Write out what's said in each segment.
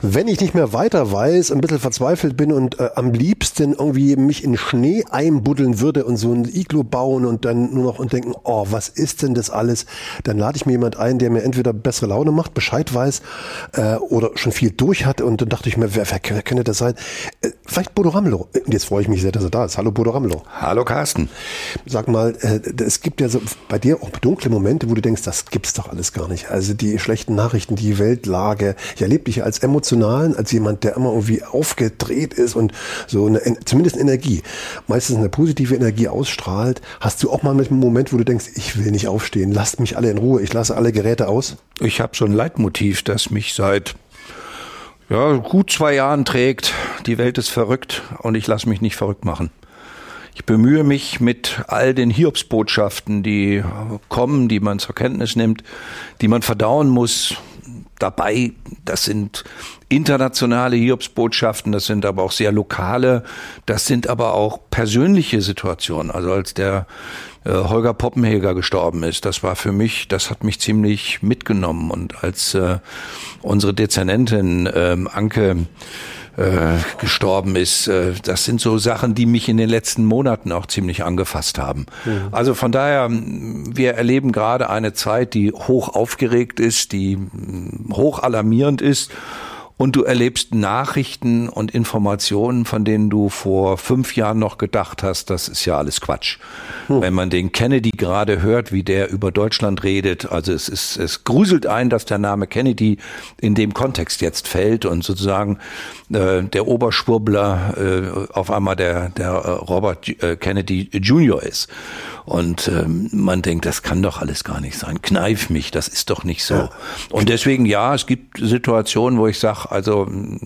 Wenn ich nicht mehr weiter weiß, ein bisschen verzweifelt bin und am liebsten irgendwie mich in Schnee einbuddeln würde und so ein Iglu bauen und dann nur noch und denken, oh, was ist denn das alles? Dann lade ich mir jemand ein, der mir entweder bessere Laune macht, Bescheid weiß oder schon viel durch hat. Und dann dachte ich mir, wer könnte das sein? Vielleicht Bodo Ramelow. Und jetzt freue ich mich sehr, dass er da ist. Hallo Bodo Ramelow. Hallo Carsten. Sag mal, es gibt ja so bei dir auch dunkle Momente, wo du denkst, das gibt's doch alles gar nicht. Also die schlechten Nachrichten, die Weltlage. Ich erlebe dich als emotionalen, als jemand, der immer irgendwie aufgedreht ist und so zumindest Energie, meistens eine positive Energie ausstrahlt. Hast du auch mal einen Moment, wo du denkst, ich will nicht aufstehen, lasst mich alle in Ruhe, ich lasse alle Geräte aus? Ich habe so ein Leitmotiv, das mich seit gut 2 Jahren trägt. Die Welt ist verrückt und ich lasse mich nicht verrückt machen. Ich bemühe mich mit all den Hiobsbotschaften, die kommen, die man zur Kenntnis nimmt, die man verdauen muss. Dabei, das sind internationale Hiobsbotschaften, das sind aber auch sehr lokale, das sind aber auch persönliche Situationen. Also als der Holger Poppenheger gestorben ist, das hat mich ziemlich mitgenommen. Und als unsere Dezernentin Anke gestorben ist, das sind so Sachen, die mich in den letzten Monaten auch ziemlich angefasst haben. Mhm. Also von daher, wir erleben gerade eine Zeit, die hoch aufgeregt ist, die hoch alarmierend ist. Und du erlebst Nachrichten und Informationen, von denen du vor 5 Jahren noch gedacht hast, das ist ja alles Quatsch. Wenn man den Kennedy gerade hört, wie der über Deutschland redet, also es gruselt ein, dass der Name Kennedy in dem Kontext jetzt fällt und sozusagen der Oberschwurbler auf einmal der Robert Kennedy Jr. ist. Und man denkt, das kann doch alles gar nicht sein. Kneif mich, das ist doch nicht so. Ja. Und deswegen, ja, es gibt Situationen, wo ich sage, also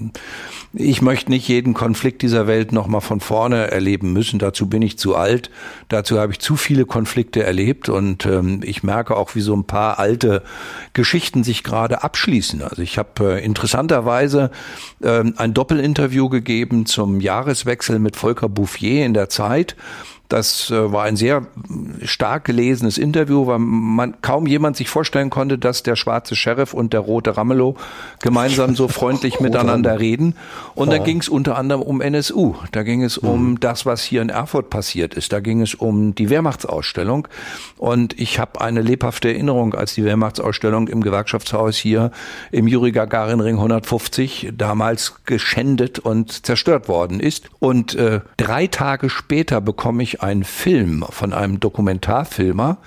ich möchte nicht jeden Konflikt dieser Welt nochmal von vorne erleben müssen. Dazu bin ich zu alt. Dazu habe ich zu viele Konflikte erlebt. Und ich merke auch, wie so ein paar alte Geschichten sich gerade abschließen. Also ich habe interessanterweise ein Doppelinterview gegeben zum Jahreswechsel mit Volker Bouffier in der Zeit. Das war ein sehr stark gelesenes Interview, weil kaum jemand sich vorstellen konnte, dass der schwarze Sheriff und der rote Ramelow gemeinsam so freundlich miteinander reden. Und da ging es unter anderem um NSU. Da ging es um das, was hier in Erfurt passiert ist. Da ging es um die Wehrmachtsausstellung. Und ich habe eine lebhafte Erinnerung, als die Wehrmachtsausstellung im Gewerkschaftshaus hier im Juri-Gagarin-Ring 150 damals geschändet und zerstört worden ist. Und 3 Tage später bekomme ich einen Film von einem Dokumentarfilmer,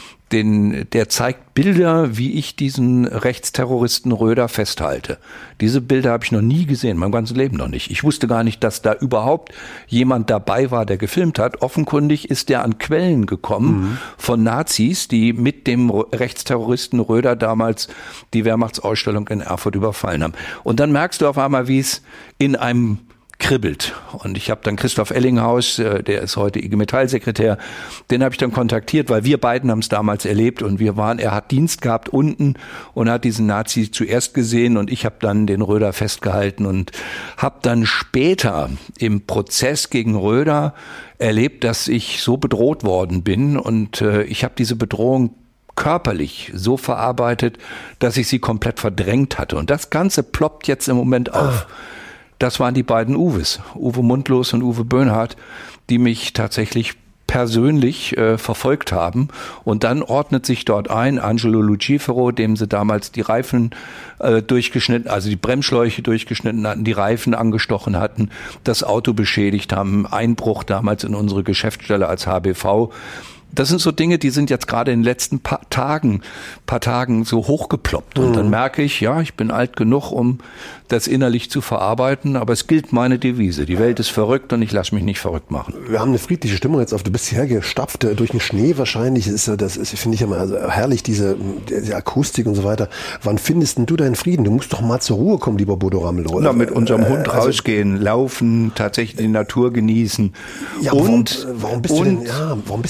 der zeigt Bilder, wie ich diesen Rechtsterroristen Röder festhalte. Diese Bilder habe ich noch nie gesehen, mein ganzes Leben noch nicht. Ich wusste gar nicht, dass da überhaupt jemand dabei war, der gefilmt hat. Offenkundig ist der an Quellen gekommen von Nazis, die mit dem Rechtsterroristen Röder damals die Wehrmachtsausstellung in Erfurt überfallen haben. Und dann merkst du auf einmal, wie es in einem kribbelt. Und ich habe dann Christoph Ellinghaus, der ist heute IG Metall-Sekretär, den habe ich dann kontaktiert, weil wir beiden haben es damals erlebt und er hat Dienst gehabt unten und hat diesen Nazi zuerst gesehen und ich habe dann den Röder festgehalten und habe dann später im Prozess gegen Röder erlebt, dass ich so bedroht worden bin und ich habe diese Bedrohung körperlich so verarbeitet, dass ich sie komplett verdrängt hatte. Und das Ganze ploppt jetzt im Moment auf. Das waren die beiden Uwes, Uwe Mundlos und Uwe Böhnhardt, die mich tatsächlich persönlich verfolgt haben. Und dann ordnet sich dort ein Angelo Lucifero, dem sie damals die Reifen durchgeschnitten, also die Bremsschläuche durchgeschnitten hatten, die Reifen angestochen hatten, das Auto beschädigt haben, Einbruch damals in unsere Geschäftsstelle als HBV. Das sind so Dinge, die sind jetzt gerade in den letzten paar Tagen so hochgeploppt. Und dann merke ich, ja, ich bin alt genug, um das innerlich zu verarbeiten, aber es gilt meine Devise. Die Welt ist verrückt und ich lasse mich nicht verrückt machen. Wir haben eine friedliche Stimmung jetzt du bist hergestapft durch den Schnee wahrscheinlich. Das ist, finde ich immer herrlich, diese Akustik und so weiter. Wann findest denn du deinen Frieden? Du musst doch mal zur Ruhe kommen, lieber Bodo Ramelow. Na, mit unserem Hund rausgehen, laufen, tatsächlich die Natur genießen. Ja, warum bist du denn noch hier?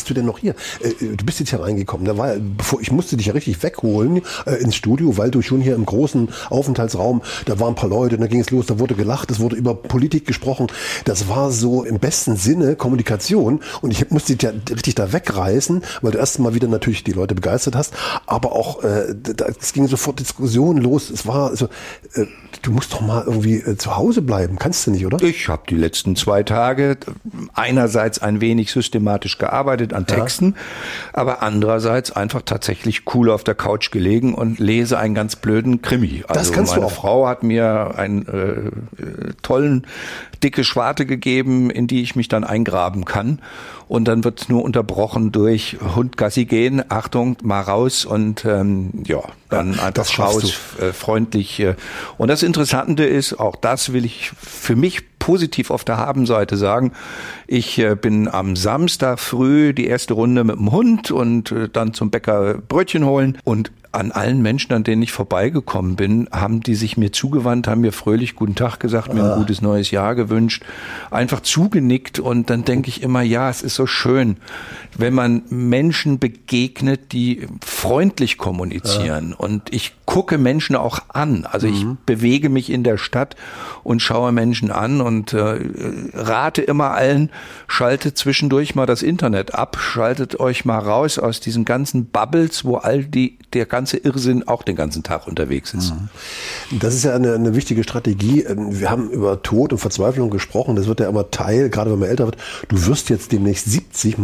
hier, du bist jetzt hier reingekommen, ich musste dich ja richtig wegholen ins Studio, weil du schon hier im großen Aufenthaltsraum, da waren ein paar Leute, da ging es los, da wurde gelacht, es wurde über Politik gesprochen, das war so im besten Sinne Kommunikation und ich musste dich ja richtig da wegreißen, weil du erst mal wieder natürlich die Leute begeistert hast, aber auch, es ging sofort Diskussionen los, es war so, du musst doch mal irgendwie zu Hause bleiben, kannst du nicht, oder? Ich habe die letzten 2 Tage einerseits ein wenig systematisch gearbeitet an Texten, aber andererseits einfach tatsächlich cool auf der Couch gelegen und lese einen ganz blöden Krimi. Also das kannst meine du auch. Frau hat mir einen tollen, dicke Schwarte gegeben, in die ich mich dann eingraben kann. Und dann wird nur unterbrochen durch Hund Gassi gehen, Achtung, mal raus und dann einfach raus, freundlich. Und das Interessante ist, auch das will ich für mich positiv auf der Habenseite sagen, ich bin am Samstag früh die erste Runde mit dem Hund und dann zum Bäcker Brötchen holen und an allen Menschen, an denen ich vorbeigekommen bin, haben die sich mir zugewandt, haben mir fröhlich guten Tag gesagt, mir ein gutes neues Jahr gewünscht, einfach zugenickt und dann denke ich immer, ja, es ist so schön, wenn man Menschen begegnet, die freundlich kommunizieren und ich gucke Menschen auch an, also ich bewege mich in der Stadt und schaue Menschen an und rate immer allen, schaltet zwischendurch mal das Internet ab, schaltet euch mal raus aus diesen ganzen Bubbles, wo der ganze Irrsinn auch den ganzen Tag unterwegs ist. Das ist ja eine wichtige Strategie. Wir haben über Tod und Verzweiflung gesprochen. Das wird ja immer Teil, gerade wenn man älter wird. Du wirst jetzt demnächst 70.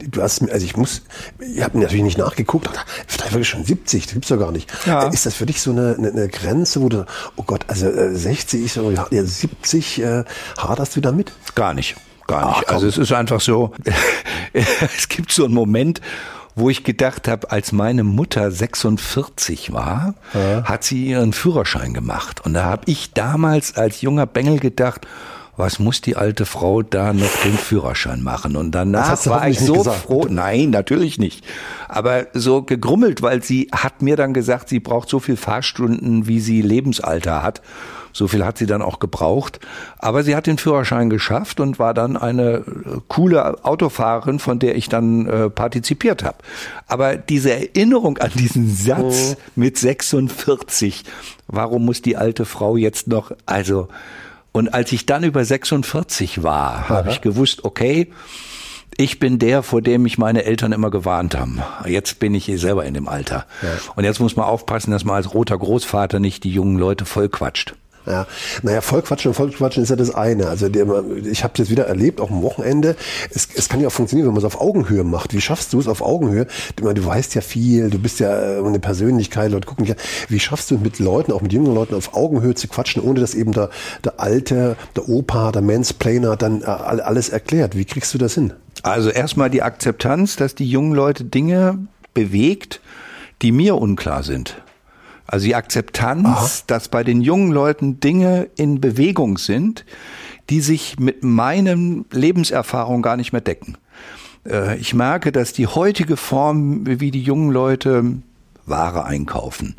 Ich habe natürlich nicht nachgeguckt. Vielleicht wirklich schon 70. Das gibt's doch gar nicht. Ja. Ist das für dich so eine Grenze, wo du, oh Gott, also 60 ist so, ja, 70, haderst du damit? Gar nicht. Also es ist einfach so, es gibt so einen Moment, wo ich gedacht habe, als meine Mutter 46 war, hat sie ihren Führerschein gemacht. Und da habe ich damals als junger Bengel gedacht, was muss die alte Frau da noch den Führerschein machen? Und danach war ich so froh. Nein, natürlich nicht. Aber so gegrummelt, weil sie hat mir dann gesagt, sie braucht so viel Fahrstunden, wie sie Lebensalter hat. So viel hat sie dann auch gebraucht. Aber sie hat den Führerschein geschafft und war dann eine coole Autofahrerin, von der ich dann partizipiert habe. Aber diese Erinnerung an diesen Satz mit 46, warum muss die alte Frau jetzt noch, und als ich dann über 46 war, habe ich gewusst, okay, ich bin der, vor dem mich meine Eltern immer gewarnt haben. Jetzt bin ich selber in dem Alter. Ja. Und jetzt muss man aufpassen, dass man als roter Großvater nicht die jungen Leute vollquatscht. Ja, naja, vollquatschen ist ja das eine. Also ich habe es jetzt wieder erlebt, auch am Wochenende. Es kann ja auch funktionieren, wenn man es auf Augenhöhe macht. Wie schaffst du es auf Augenhöhe? Du weißt ja viel, du bist ja eine Persönlichkeit, Leute gucken ja. Wie schaffst du mit Leuten, auch mit jungen Leuten, auf Augenhöhe zu quatschen, ohne dass eben der Alte, der Opa, der Mansplainer dann alles erklärt? Wie kriegst du das hin? Also erstmal die Akzeptanz, dass die jungen Leute Dinge bewegt, die mir unklar sind. Also die Akzeptanz, dass bei den jungen Leuten Dinge in Bewegung sind, die sich mit meinen Lebenserfahrungen gar nicht mehr decken. Ich merke, dass die heutige Form, wie die jungen Leute Ware einkaufen,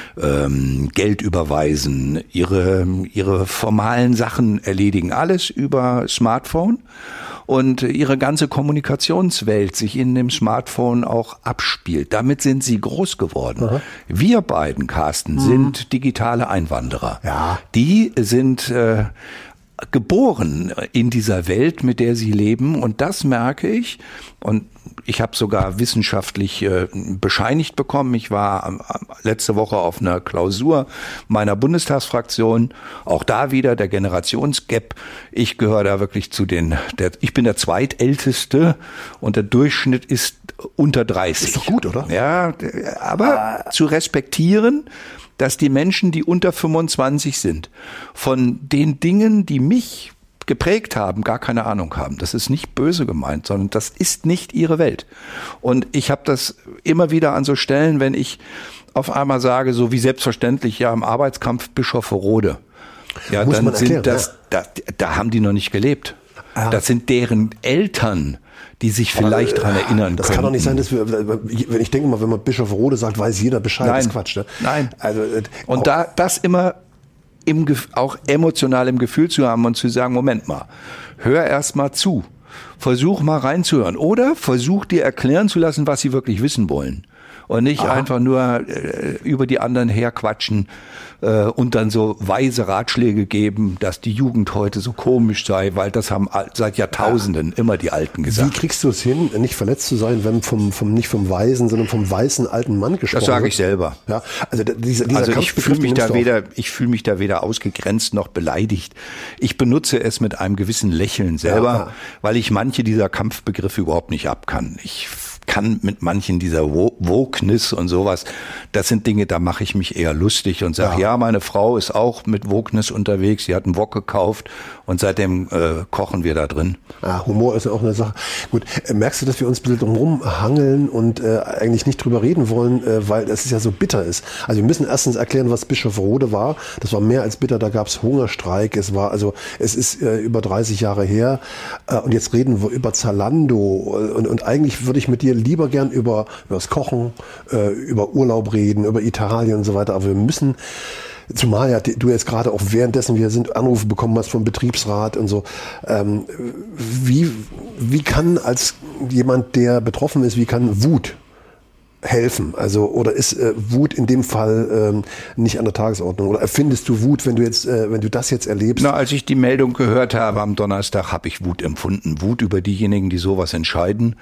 Geld überweisen, ihre formalen Sachen erledigen, alles über Smartphone. Und ihre ganze Kommunikationswelt sich in dem Smartphone auch abspielt. Damit sind sie groß geworden. Aha. Wir beiden, Carsten, sind digitale Einwanderer. Ja. Die sind geboren in dieser Welt, mit der sie leben. Und das merke ich. Und ich habe sogar wissenschaftlich bescheinigt bekommen. Ich war letzte Woche auf einer Klausur meiner Bundestagsfraktion. Auch da wieder der Generationsgap. Ich gehöre da wirklich ich bin der Zweitälteste und der Durchschnitt ist unter 30. Ist doch gut, oder? Ja, aber zu respektieren, dass die Menschen, die unter 25 sind, von den Dingen, die mich geprägt haben, gar keine Ahnung haben. Das ist nicht böse gemeint, sondern das ist nicht ihre Welt. Und ich habe das immer wieder an so Stellen, wenn ich auf einmal sage, so wie selbstverständlich ja im Arbeitskampf Bischofferode. Ja, dann sind da haben die noch nicht gelebt. Ja. Das sind deren Eltern, die sich vielleicht daran erinnern das können. Das kann doch nicht sein, dass wenn ich denke mal, wenn man Bischofferode sagt, weiß jeder Bescheid. Nein, das ist Quatsch. Ne? Nein. Also, und das immer auch emotional im Gefühl zu haben und zu sagen, Moment mal, hör erst mal zu. versuch mal reinzuhören. Oder versuch dir erklären zu lassen, was sie wirklich wissen wollen. Und nicht einfach nur über die anderen herquatschen und dann so weise Ratschläge geben, dass die Jugend heute so komisch sei, weil das haben seit Jahrtausenden immer die Alten gesagt. Wie kriegst du es hin, nicht verletzt zu sein, wenn nicht vom weisen, sondern vom weißen alten Mann gesprochen wird? Das sage ich selber. Ja, also dieser ich fühle mich da weder ausgegrenzt noch beleidigt. Ich benutze es mit einem gewissen Lächeln selber, weil ich manche dieser Kampfbegriffe überhaupt nicht ab kann. Ich kann mit manchen dieser Wokeness und sowas, das sind Dinge, da mache ich mich eher lustig und sage, ja, meine Frau ist auch mit Wokeness unterwegs, sie hat einen Wok gekauft und seitdem kochen wir da drin. Ja, Humor ist ja auch eine Sache. Gut, merkst du, dass wir uns ein bisschen drumherum hangeln und eigentlich nicht drüber reden wollen, weil es ja so bitter ist. Also wir müssen erstens erklären, was Bischofferode war. Das war mehr als bitter, da gab es Hungerstreik, es ist über 30 Jahre her und jetzt reden wir über Zalando und eigentlich würde ich mit dir lieber gern über das Kochen, über Urlaub reden, über Italien und so weiter, aber wir müssen, zumal ja du jetzt gerade auch währenddessen wir sind Anrufe bekommen hast vom Betriebsrat und so, wie kann als jemand, der betroffen ist, wie kann Wut helfen? Also, oder ist Wut in dem Fall nicht an der Tagesordnung? Oder erfindest du Wut, wenn du das jetzt erlebst? Na, als ich die Meldung gehört habe am Donnerstag, habe ich Wut empfunden. Wut über diejenigen, die sowas entscheiden,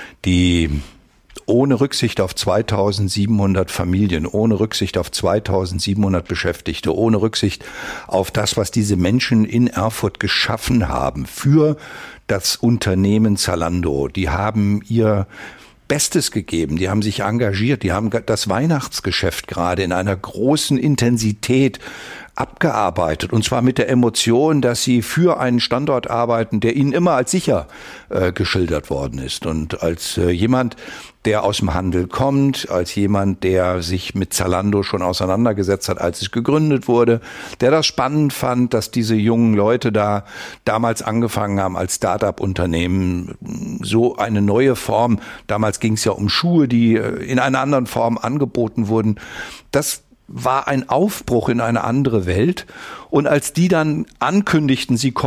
die ohne Rücksicht auf 2700 Familien, ohne Rücksicht auf 2700 Beschäftigte, ohne Rücksicht auf das, was diese Menschen in Erfurt geschaffen haben für das Unternehmen Zalando. Die haben ihr Bestes gegeben, die haben sich engagiert, die haben das Weihnachtsgeschäft gerade in einer großen Intensität abgearbeitet und zwar mit der Emotion, dass sie für einen Standort arbeiten, der ihnen immer als sicher geschildert worden ist und als jemand, der aus dem Handel kommt, als jemand, der sich mit Zalando schon auseinandergesetzt hat, als es gegründet wurde, der das spannend fand, dass diese jungen Leute da damals angefangen haben als Start-up-Unternehmen, so eine neue Form, damals ging es ja um Schuhe, die in einer anderen Form angeboten wurden, das war ein Aufbruch in eine andere Welt. Und als die dann ankündigten, sie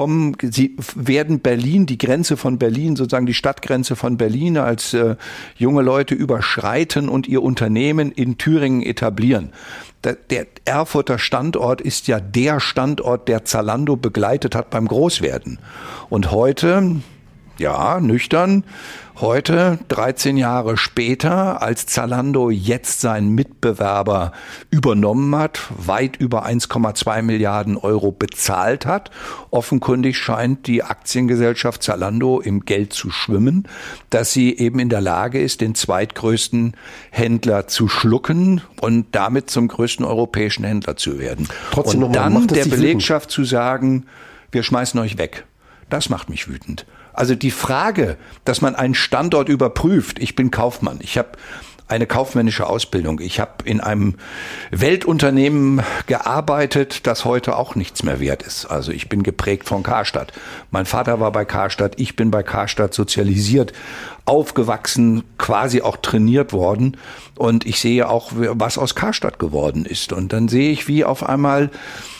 werden Berlin, die Grenze von Berlin, sozusagen die Stadtgrenze von Berlin als junge Leute überschreiten und ihr Unternehmen in Thüringen etablieren. Der Erfurter Standort ist ja der Standort, der Zalando begleitet hat beim Großwerden. Und heute, ja, nüchtern, heute, 13 Jahre später, als Zalando jetzt seinen Mitbewerber übernommen hat, weit über 1,2 Milliarden Euro bezahlt hat, offenkundig scheint die Aktiengesellschaft Zalando im Geld zu schwimmen, dass sie eben in der Lage ist, den zweitgrößten Händler zu schlucken und damit zum größten europäischen Händler zu werden. Trotzdem und dann der Belegschaft zu sagen, wir schmeißen euch weg. Das macht mich wütend. Also die Frage, dass man einen Standort überprüft, ich bin Kaufmann, ich habe eine kaufmännische Ausbildung, ich habe in einem Weltunternehmen gearbeitet, das heute auch nichts mehr wert ist. Also ich bin geprägt von Karstadt. Mein Vater war bei Karstadt, ich bin bei Karstadt sozialisiert, aufgewachsen, quasi auch trainiert worden und ich sehe auch, was aus Karstadt geworden ist. Und dann sehe ich, wie auf einmal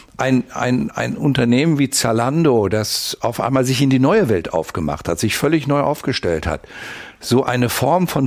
ein Unternehmen wie Zalando, das auf einmal sich in die neue Welt aufgemacht hat, sich völlig neu aufgestellt hat. So eine Form von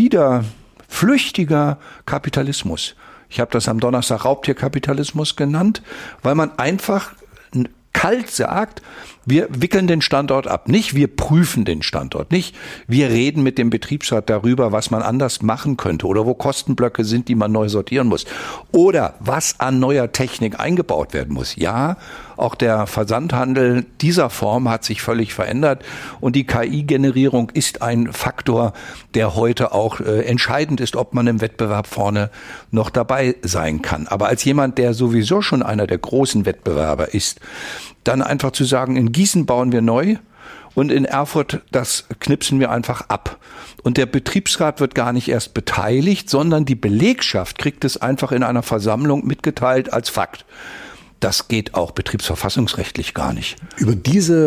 flüchtiger Kapitalismus. Ich habe das am Donnerstag Raubtierkapitalismus genannt, weil man einfach kalt sagt, wir wickeln den Standort ab. Nicht wir prüfen den Standort, nicht wir reden mit dem Betriebsrat darüber, was man anders machen könnte oder wo Kostenblöcke sind, die man neu sortieren muss oder was an neuer Technik eingebaut werden muss. Ja, auch der Versandhandel dieser Form hat sich völlig verändert und die KI-Generierung ist ein Faktor, der heute auch entscheidend ist, ob man im Wettbewerb vorne noch dabei sein kann. Aber als jemand, der sowieso schon einer der großen Wettbewerber ist, dann einfach zu sagen, in Gießen bauen wir neu und in Erfurt, das knipsen wir einfach ab. Und der Betriebsrat wird gar nicht erst beteiligt, sondern die Belegschaft kriegt es einfach in einer Versammlung mitgeteilt als Fakt. das geht auch betriebsverfassungsrechtlich gar nicht. Über diese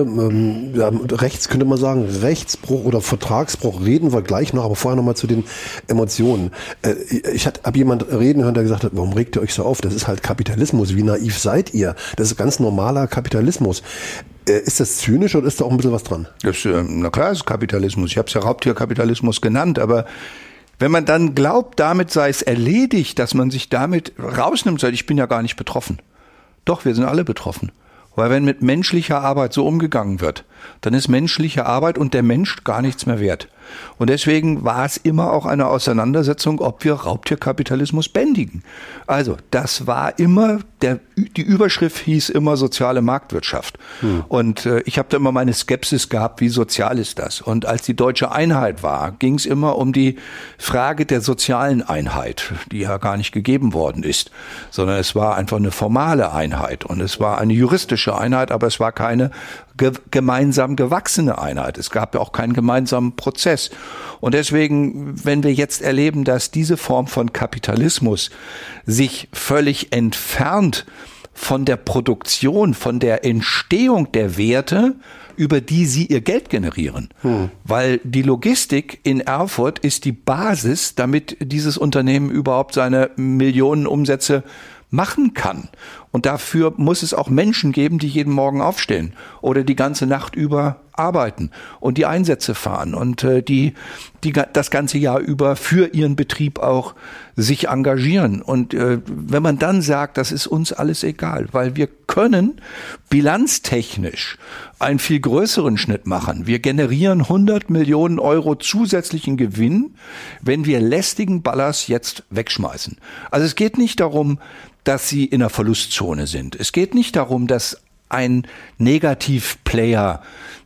könnte man sagen, Rechtsbruch oder Vertragsbruch reden wir gleich noch, aber vorher noch mal zu den Emotionen. Ich habe jemand reden hören, der gesagt hat, warum regt ihr euch so auf? Das ist halt Kapitalismus. Wie naiv seid ihr? Das ist ganz normaler Kapitalismus. Ist das zynisch oder ist da auch ein bisschen was dran? Na klar, es ist Kapitalismus. Ich habe es ja Raubtierkapitalismus genannt, aber wenn man dann glaubt, damit sei es erledigt, dass man sich damit rausnimmt, sagt, ich bin ja gar nicht betroffen. Doch, wir sind alle betroffen. Weil wenn mit menschlicher Arbeit so umgegangen wird, dann ist menschliche Arbeit und der Mensch gar nichts mehr wert. Und deswegen war es immer auch eine Auseinandersetzung, ob wir Raubtierkapitalismus bändigen. Also das war immer, die Überschrift hieß immer soziale Marktwirtschaft. Und ich habe da immer meine Skepsis gehabt, wie sozial ist das? Und als die deutsche Einheit war, ging es immer um die Frage der sozialen Einheit, die ja gar nicht gegeben worden ist, sondern es war einfach eine formale Einheit und es war eine juristische Einheit, aber es war keine gemeinsam gewachsene Einheit. Es gab ja auch keinen gemeinsamen Prozess. Und deswegen, wenn wir jetzt erleben, dass diese Form von Kapitalismus sich völlig entfernt von der Produktion, von der Entstehung der Werte, über die sie ihr Geld generieren. Weil die Logistik in Erfurt ist die Basis, damit dieses Unternehmen überhaupt seine Millionen Umsätze machen kann. Und dafür muss es auch Menschen geben, die jeden Morgen aufstehen oder die ganze Nacht über arbeiten und die Einsätze fahren und die das ganze Jahr über für ihren Betrieb auch sich engagieren. Und wenn man dann sagt, das ist uns alles egal, weil wir können bilanztechnisch einen viel größeren Schnitt machen. Wir generieren 100 Millionen Euro zusätzlichen Gewinn, wenn wir lästigen Ballast jetzt wegschmeißen. Also es geht nicht darum, dass sie in der Verlustzone sind. Es geht nicht darum, dass ein Negativplayer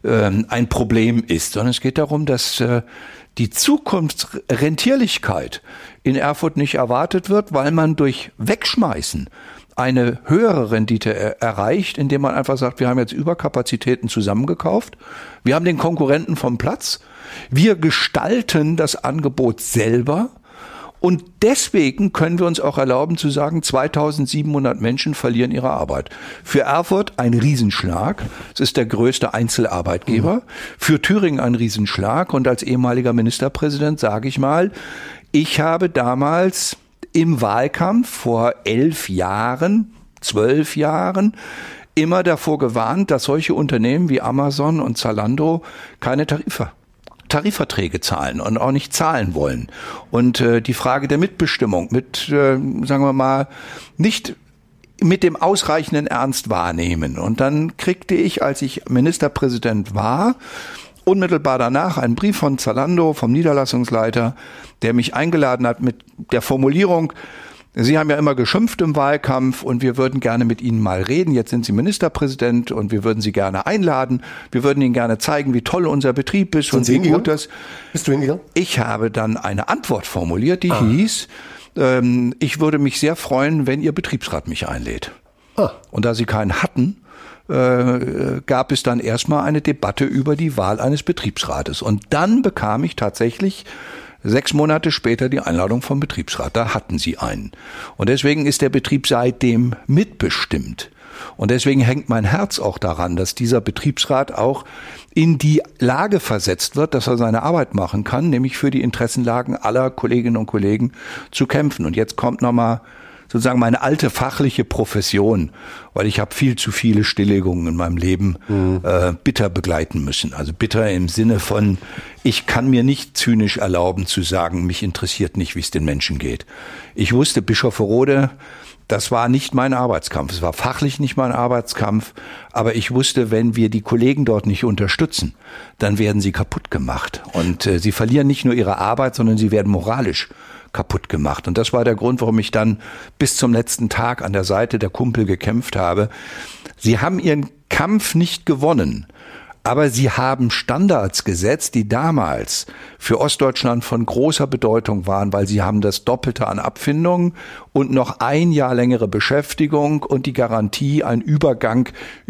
ein Problem ist, sondern es geht darum, dass die Zukunftsrentierlichkeit in Erfurt nicht erwartet wird, weil man durch Wegschmeißen eine höhere Rendite erreicht, indem man einfach sagt, wir haben jetzt Überkapazitäten zusammengekauft, wir haben den Konkurrenten vom Platz, wir gestalten das Angebot selber. Und deswegen können wir uns auch erlauben zu sagen, 2700 Menschen verlieren ihre Arbeit. Für Erfurt ein Riesenschlag. Es ist der größte Einzelarbeitgeber. Für Thüringen ein Riesenschlag. Und als ehemaliger Ministerpräsident sage ich mal, ich habe damals im Wahlkampf vor 11 Jahren, 12 Jahren, immer davor gewarnt, dass solche Unternehmen wie Amazon und Zalando keine Tarifverträge zahlen und auch nicht zahlen wollen. Und die Frage der Mitbestimmung sagen wir mal, nicht mit dem ausreichenden Ernst wahrnehmen. Und dann kriegte ich, als ich Ministerpräsident war, unmittelbar danach einen Brief von Zalando, vom Niederlassungsleiter, der mich eingeladen hat mit der Formulierung, Sie haben ja immer geschimpft im Wahlkampf und wir würden gerne mit Ihnen mal reden. Jetzt sind Sie Ministerpräsident und wir würden Sie gerne einladen. Wir würden Ihnen gerne zeigen, wie toll unser Betrieb ist und wie gut das. Bist du hingegangen? Ich habe dann eine Antwort formuliert, die hieß, ich würde mich sehr freuen, wenn Ihr Betriebsrat mich einlädt. Und da Sie keinen hatten, gab es dann erstmal eine Debatte über die Wahl eines Betriebsrates. Und dann bekam ich tatsächlich 6 Monate später die Einladung vom Betriebsrat. Da hatten sie einen. Und deswegen ist der Betrieb seitdem mitbestimmt. Und deswegen hängt mein Herz auch daran, dass dieser Betriebsrat auch in die Lage versetzt wird, dass er seine Arbeit machen kann, nämlich für die Interessenlagen aller Kolleginnen und Kollegen zu kämpfen. Und jetzt kommt nochmal sozusagen meine alte fachliche Profession, weil ich habe viel zu viele Stilllegungen in meinem Leben bitter begleiten müssen. Also bitter im Sinne von, ich kann mir nicht zynisch erlauben zu sagen, mich interessiert nicht, wie es den Menschen geht. Ich wusste, Bischofferode, das war nicht mein Arbeitskampf. Es war fachlich nicht mein Arbeitskampf, aber ich wusste, wenn wir die Kollegen dort nicht unterstützen, dann werden sie kaputt gemacht. Und sie verlieren nicht nur ihre Arbeit, sondern sie werden moralisch kaputt gemacht. Und das war der Grund, warum ich dann bis zum letzten Tag an der Seite der Kumpel gekämpft habe. Sie haben ihren Kampf nicht gewonnen, aber sie haben Standards gesetzt, die damals für Ostdeutschland von großer Bedeutung waren, weil sie haben das Doppelte an Abfindungen und noch ein Jahr längere Beschäftigung und die Garantie, ein Übergang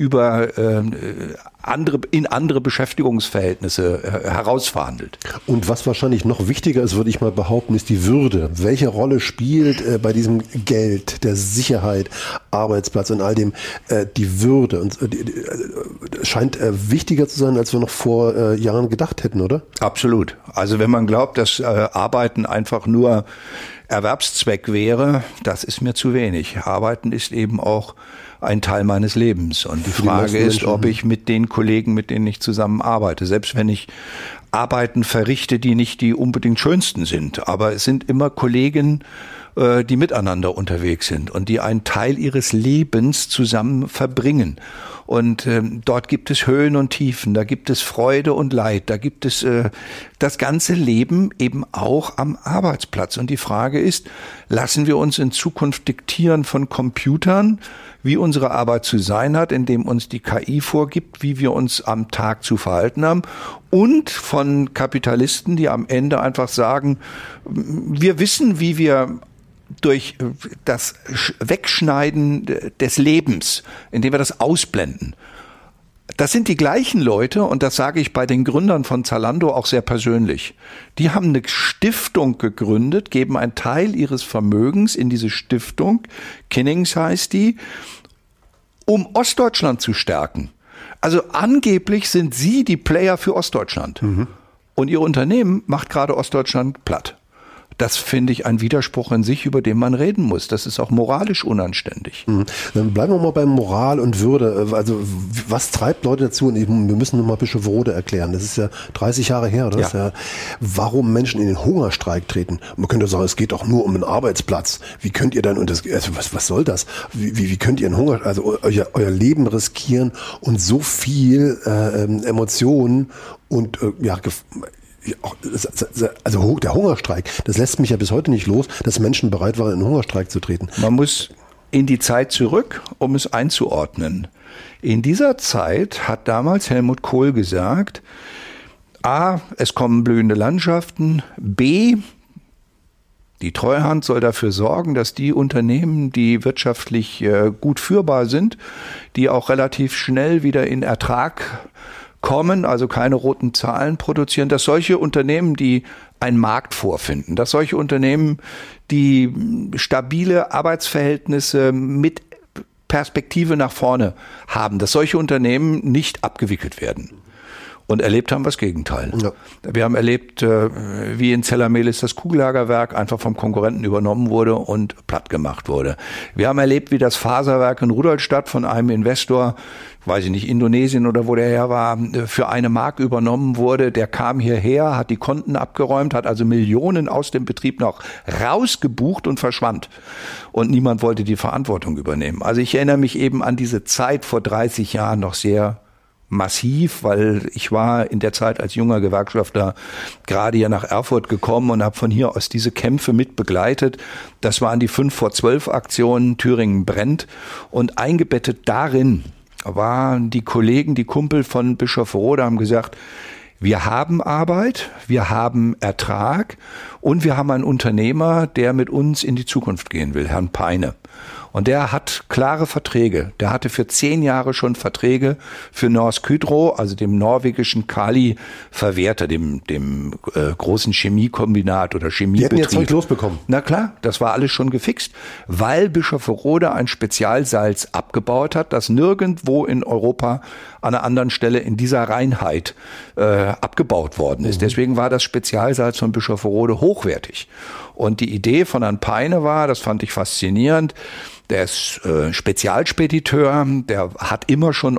in andere Beschäftigungsverhältnisse herausverhandelt. Und was wahrscheinlich noch wichtiger ist, würde ich mal behaupten, ist die Würde. Welche Rolle spielt bei diesem Geld, der Sicherheit, Arbeitsplatz und all dem die Würde? Und scheint wichtiger zu sein, als wir noch vor Jahren gedacht hätten, oder? Absolut. Also wenn man glaubt, dass Arbeiten einfach nur Erwerbszweck wäre, das ist mir zu wenig. Arbeiten ist eben auch ein Teil meines Lebens. Und die Frage ist, ob ich mit den Kollegen, mit denen ich zusammenarbeite, selbst wenn ich Arbeiten verrichte, die nicht die unbedingt schönsten sind, aber es sind immer Kollegen, die miteinander unterwegs sind und die einen Teil ihres Lebens zusammen verbringen. Und dort gibt es Höhen und Tiefen, da gibt es Freude und Leid, da gibt es das ganze Leben eben auch am Arbeitsplatz. Und die Frage ist, lassen wir uns in Zukunft diktieren von Computern, wie unsere Arbeit zu sein hat, indem uns die KI vorgibt, wie wir uns am Tag zu verhalten haben, und von Kapitalisten, die am Ende einfach sagen, wir wissen, wie wir durch das Wegschneiden des Lebens, indem wir das ausblenden. Das sind die gleichen Leute, und das sage ich bei den Gründern von Zalando auch sehr persönlich. Die haben eine Stiftung gegründet, geben einen Teil ihres Vermögens in diese Stiftung, Kinnings heißt die, um Ostdeutschland zu stärken. Also angeblich sind sie die Player für Ostdeutschland. Mhm. Und ihr Unternehmen macht gerade Ostdeutschland platt. Das finde ich ein Widerspruch in sich, über den man reden muss. Das ist auch moralisch unanständig. Dann bleiben wir mal bei Moral und Würde. Also was treibt Leute dazu? Und wir müssen nochmal Bischofferode erklären. Das ist ja 30 Jahre her, oder? Ja. Warum Menschen in den Hungerstreik treten. Man könnte sagen, es geht doch nur um einen Arbeitsplatz. Wie könnt ihr dann, was soll das? Wie könnt ihr einen Hunger, also euer Leben riskieren und so viel Emotionen und also der Hungerstreik, das lässt mich ja bis heute nicht los, dass Menschen bereit waren, in den Hungerstreik zu treten. Man muss in die Zeit zurück, um es einzuordnen. In dieser Zeit hat damals Helmut Kohl gesagt, A, es kommen blühende Landschaften, B, die Treuhand soll dafür sorgen, dass die Unternehmen, die wirtschaftlich gut führbar sind, die auch relativ schnell wieder in Ertrag kommen, also keine roten Zahlen produzieren, dass solche Unternehmen, die einen Markt vorfinden, dass solche Unternehmen, die stabile Arbeitsverhältnisse mit Perspektive nach vorne haben, dass solche Unternehmen nicht abgewickelt werden. Und erlebt haben wir das Gegenteil. Ja. Wir haben erlebt, wie in Zellamelis das Kugellagerwerk einfach vom Konkurrenten übernommen wurde und platt gemacht wurde. Wir haben erlebt, wie das Faserwerk in Rudolstadt von einem Investor, weiß ich nicht, Indonesien oder wo der her war, für 1 Mark übernommen wurde. Der kam hierher, hat die Konten abgeräumt, hat also Millionen aus dem Betrieb noch rausgebucht und verschwand. Und niemand wollte die Verantwortung übernehmen. Also ich erinnere mich eben an diese Zeit vor 30 Jahren noch sehr massiv, weil ich war in der Zeit als junger Gewerkschafter gerade hier nach Erfurt gekommen und habe von hier aus diese Kämpfe mit begleitet. Das waren die 5 vor 12 Aktionen, Thüringen brennt, und eingebettet darin waren die Kollegen, die Kumpel von Bischofferode, haben gesagt, wir haben Arbeit, wir haben Ertrag und wir haben einen Unternehmer, der mit uns in die Zukunft gehen will, Herrn Peine. Und der hat klare Verträge. Der hatte für 10 Jahre schon Verträge für Norsk Hydro, also dem norwegischen Kali-Verwerter, dem großen Chemiekombinat oder Chemiebetrieb. Die hätten ihr Zeug losbekommen. Na klar, das war alles schon gefixt, weil Bischofferode ein Spezialsalz abgebaut hat, das nirgendwo in Europa an einer anderen Stelle in dieser Reinheit abgebaut worden ist. Deswegen war das Spezialsalz von Bischofferode hochwertig. Und die Idee von Herrn Peine war, das fand ich faszinierend, der ist Spezialspediteur, der hat immer schon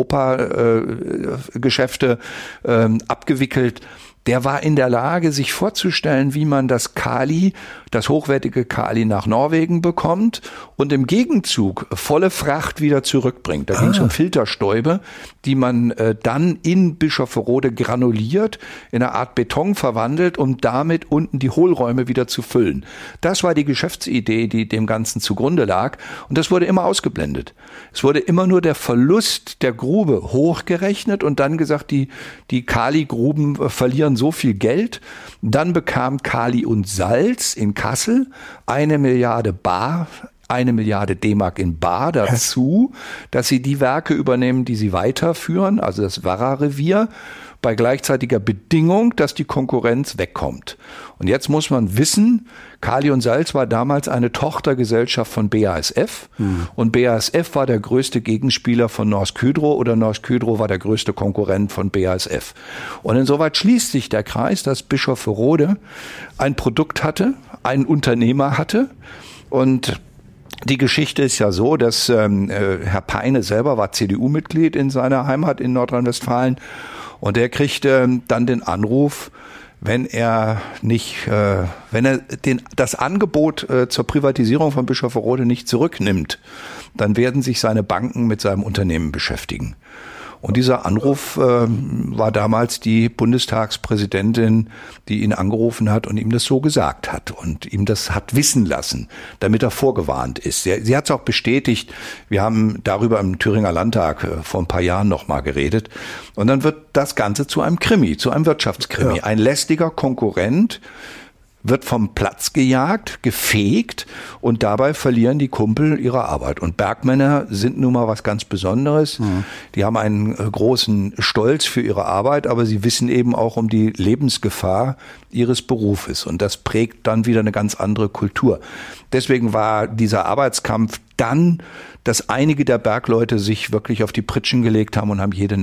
Osteuropa-Geschäfte abgewickelt. Der war in der Lage, sich vorzustellen, wie man das Kali, das hochwertige Kali nach Norwegen bekommt und im Gegenzug volle Fracht wieder zurückbringt. Da ging es um Filterstäube, die man dann in Bischofferode granuliert, in eine Art Beton verwandelt, um damit unten die Hohlräume wieder zu füllen. Das war die Geschäftsidee, die dem Ganzen zugrunde lag. Und das wurde immer ausgeblendet. Es wurde immer nur der Verlust der Grube hochgerechnet und dann gesagt, die Kali-Gruben verlieren so viel Geld. Dann bekam Kali und Salz in Kassel 1 Milliarde Bar, 1 Milliarde D-Mark in Bar dazu, dass sie die Werke übernehmen, die sie weiterführen, also das Werra-Revier, bei gleichzeitiger Bedingung, dass die Konkurrenz wegkommt. Und jetzt muss man wissen, Kali und Salz war damals eine Tochtergesellschaft von BASF und BASF war der größte Gegenspieler von Norsk Hydro oder Norsk Hydro war der größte Konkurrent von BASF. Und insoweit schließt sich der Kreis, dass Bischofferode ein Produkt hatte, einen Unternehmer hatte und die Geschichte ist ja so, dass Herr Peine selber war CDU-Mitglied in seiner Heimat in Nordrhein-Westfalen und er kriegte dann den Anruf, wenn er das Angebot zur Privatisierung von Bischofferode nicht zurücknimmt, dann werden sich seine Banken mit seinem Unternehmen beschäftigen. Und dieser Anruf war damals die Bundestagspräsidentin, die ihn angerufen hat und ihm das so gesagt hat und ihm das hat wissen lassen, damit er vorgewarnt ist. Sie hat es auch bestätigt. Wir haben darüber im Thüringer Landtag vor ein paar Jahren noch mal geredet. Und dann wird das Ganze zu einem Krimi, zu einem Wirtschaftskrimi. Ja. Ein lästiger Konkurrent wird vom Platz gejagt, gefegt und dabei verlieren die Kumpel ihre Arbeit. Und Bergmänner sind nun mal was ganz Besonderes. Mhm. Die haben einen großen Stolz für ihre Arbeit, aber sie wissen eben auch um die Lebensgefahr ihres Berufes. Und das prägt dann wieder eine ganz andere Kultur. Deswegen war dieser Arbeitskampf dann, dass einige der Bergleute sich wirklich auf die Pritschen gelegt haben und haben jede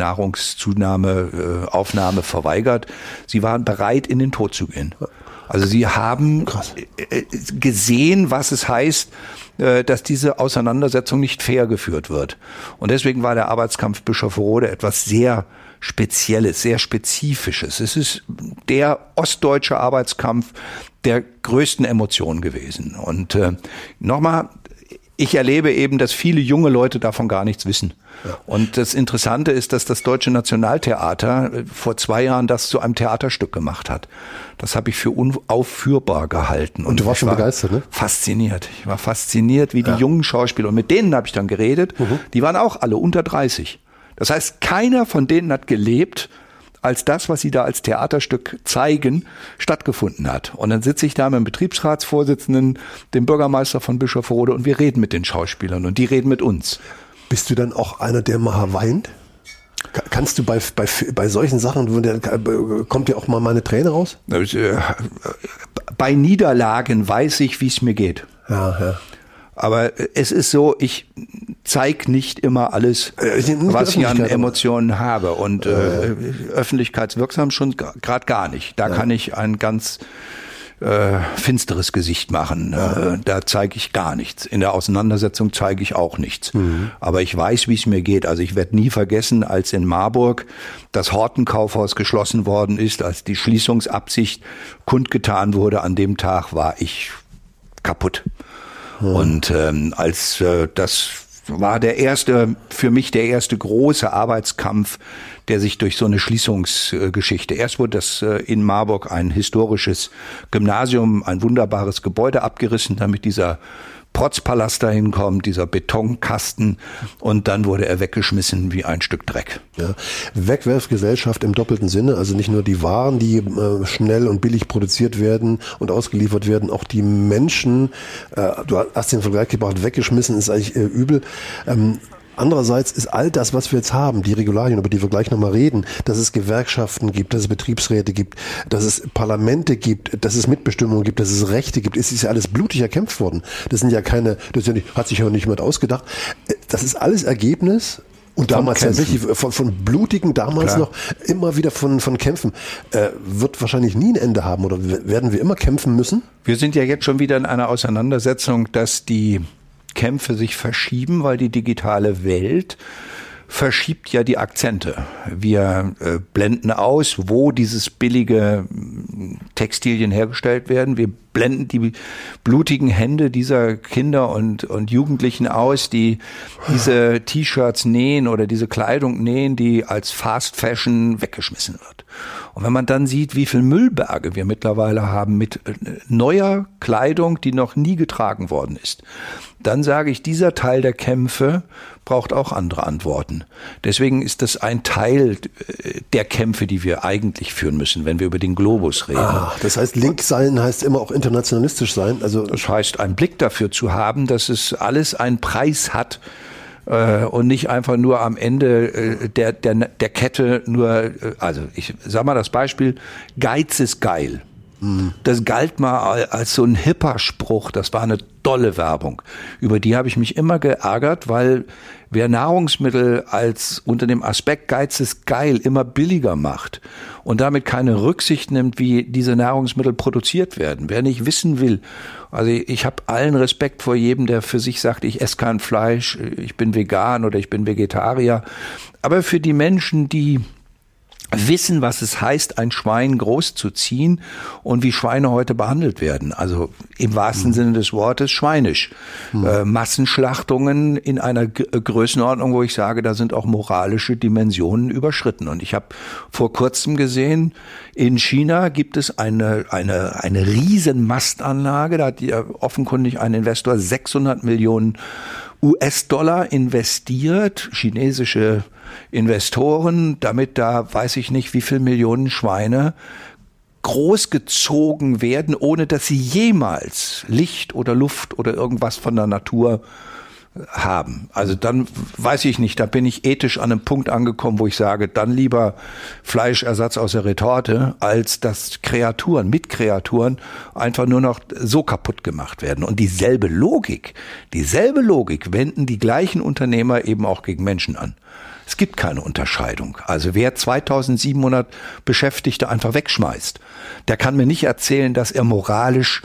Aufnahme verweigert. Sie waren bereit, in den Tod zu gehen. Also sie haben gesehen, was es heißt, dass diese Auseinandersetzung nicht fair geführt wird. Und deswegen war der Arbeitskampf Bischofferode etwas sehr Spezielles, sehr Spezifisches. Es ist der ostdeutsche Arbeitskampf der größten Emotionen gewesen. Und nochmal, ich erlebe eben, dass viele junge Leute davon gar nichts wissen. Ja. Und das Interessante ist, dass das Deutsche Nationaltheater vor 2 Jahren das zu einem Theaterstück gemacht hat. Das habe ich für unaufführbar gehalten. Und du warst schon begeistert, ne? Fasziniert. Ich war fasziniert, wie die jungen Schauspieler, und mit denen habe ich dann geredet, die waren auch alle unter 30. Das heißt, keiner von denen hat gelebt, als das, was sie da als Theaterstück zeigen, stattgefunden hat. Und dann sitze ich da mit dem Betriebsratsvorsitzenden, dem Bürgermeister von Bischofferode und wir reden mit den Schauspielern und die reden mit uns. Bist du dann auch einer, der mal weint? Kannst du bei solchen Sachen, kommt dir auch mal eine Träne raus? Bei Niederlagen weiß ich, wie es mir geht. Ja. Aber es ist so, ich zeige nicht immer alles, was ich an Emotionen habe. Und öffentlichkeitswirksam schon gerade gar nicht. Da kann ich ein ganz finsteres Gesicht machen. Da zeige ich gar nichts. In der Auseinandersetzung zeige ich auch nichts. Aber ich weiß, wie es mir geht. Also ich werde nie vergessen, als in Marburg das Horten-Kaufhaus geschlossen worden ist, als die Schließungsabsicht kundgetan wurde, an dem Tag war ich kaputt. Und das war für mich der erste große Arbeitskampf, der sich durch so eine Schließungsgeschichte. Erst wurde das in Marburg ein historisches Gymnasium, ein wunderbares Gebäude abgerissen, damit dieser Protzpalast dahin kommt, dieser Betonkasten, und dann wurde er weggeschmissen wie ein Stück Dreck. Ja. Wegwerfgesellschaft im doppelten Sinne, also nicht nur die Waren, die schnell und billig produziert werden und ausgeliefert werden, auch die Menschen, du hast den Vergleich gebracht, weggeschmissen ist eigentlich übel. Andererseits ist all das, was wir jetzt haben, die Regularien, über die wir gleich nochmal reden, dass es Gewerkschaften gibt, dass es Betriebsräte gibt, dass es Parlamente gibt, dass es Mitbestimmung gibt, dass es Rechte gibt, es ist ja alles blutig erkämpft worden. Das sind ja hat sich ja nicht jemand ausgedacht. Das ist alles Ergebnis und damals tatsächlich von blutigen, damals noch immer wieder von Kämpfen. Wird wahrscheinlich nie ein Ende haben, oder werden wir immer kämpfen müssen? Wir sind ja jetzt schon wieder in einer Auseinandersetzung, dass die Kämpfe sich verschieben, weil die digitale Welt verschiebt ja die Akzente. Wir blenden aus, wo dieses billige Textilien hergestellt werden. Wir blenden die blutigen Hände dieser Kinder und Jugendlichen aus, die diese T-Shirts nähen oder diese Kleidung nähen, die als Fast Fashion weggeschmissen wird. Und wenn man dann sieht, wie viel Müllberge wir mittlerweile haben mit neuer Kleidung, die noch nie getragen worden ist, dann sage ich, dieser Teil der Kämpfe braucht auch andere Antworten. Deswegen ist das ein Teil der Kämpfe, die wir eigentlich führen müssen, wenn wir über den Globus reden. Das heißt, link sein heißt immer auch internationalistisch sein. Also das heißt, einen Blick dafür zu haben, dass es alles einen Preis hat und nicht einfach nur am Ende der Kette nur, also ich sag mal das Beispiel, Geiz ist geil. Das galt mal als so ein hipper Spruch, das war eine tolle Werbung. Über die habe ich mich immer geärgert, weil wer Nahrungsmittel als unter dem Aspekt Geiz ist geil immer billiger macht und damit keine Rücksicht nimmt, wie diese Nahrungsmittel produziert werden. Wer nicht wissen will, also ich habe allen Respekt vor jedem, der für sich sagt, ich esse kein Fleisch, ich bin vegan oder ich bin Vegetarier. Aber für die Menschen, die wissen, was es heißt, ein Schwein großzuziehen und wie Schweine heute behandelt werden. Also im wahrsten Sinne des Wortes schweinisch. Massenschlachtungen in einer Größenordnung, wo ich sage, da sind auch moralische Dimensionen überschritten. Und ich habe vor kurzem gesehen, in China gibt es eine riesen Mastanlage. Da hat offenkundig ein Investor 600 Millionen US-Dollar investiert, chinesische Investoren, damit da weiß ich nicht, wie viel Millionen Schweine großgezogen werden, ohne dass sie jemals Licht oder Luft oder irgendwas von der Natur haben. Also dann weiß ich nicht, da bin ich ethisch an einem Punkt angekommen, wo ich sage, dann lieber Fleischersatz aus der Retorte, als dass mit Kreaturen einfach nur noch so kaputt gemacht werden. Und dieselbe Logik wenden die gleichen Unternehmer eben auch gegen Menschen an. Es gibt keine Unterscheidung. Also wer 2700 Beschäftigte einfach wegschmeißt, der kann mir nicht erzählen, dass er moralisch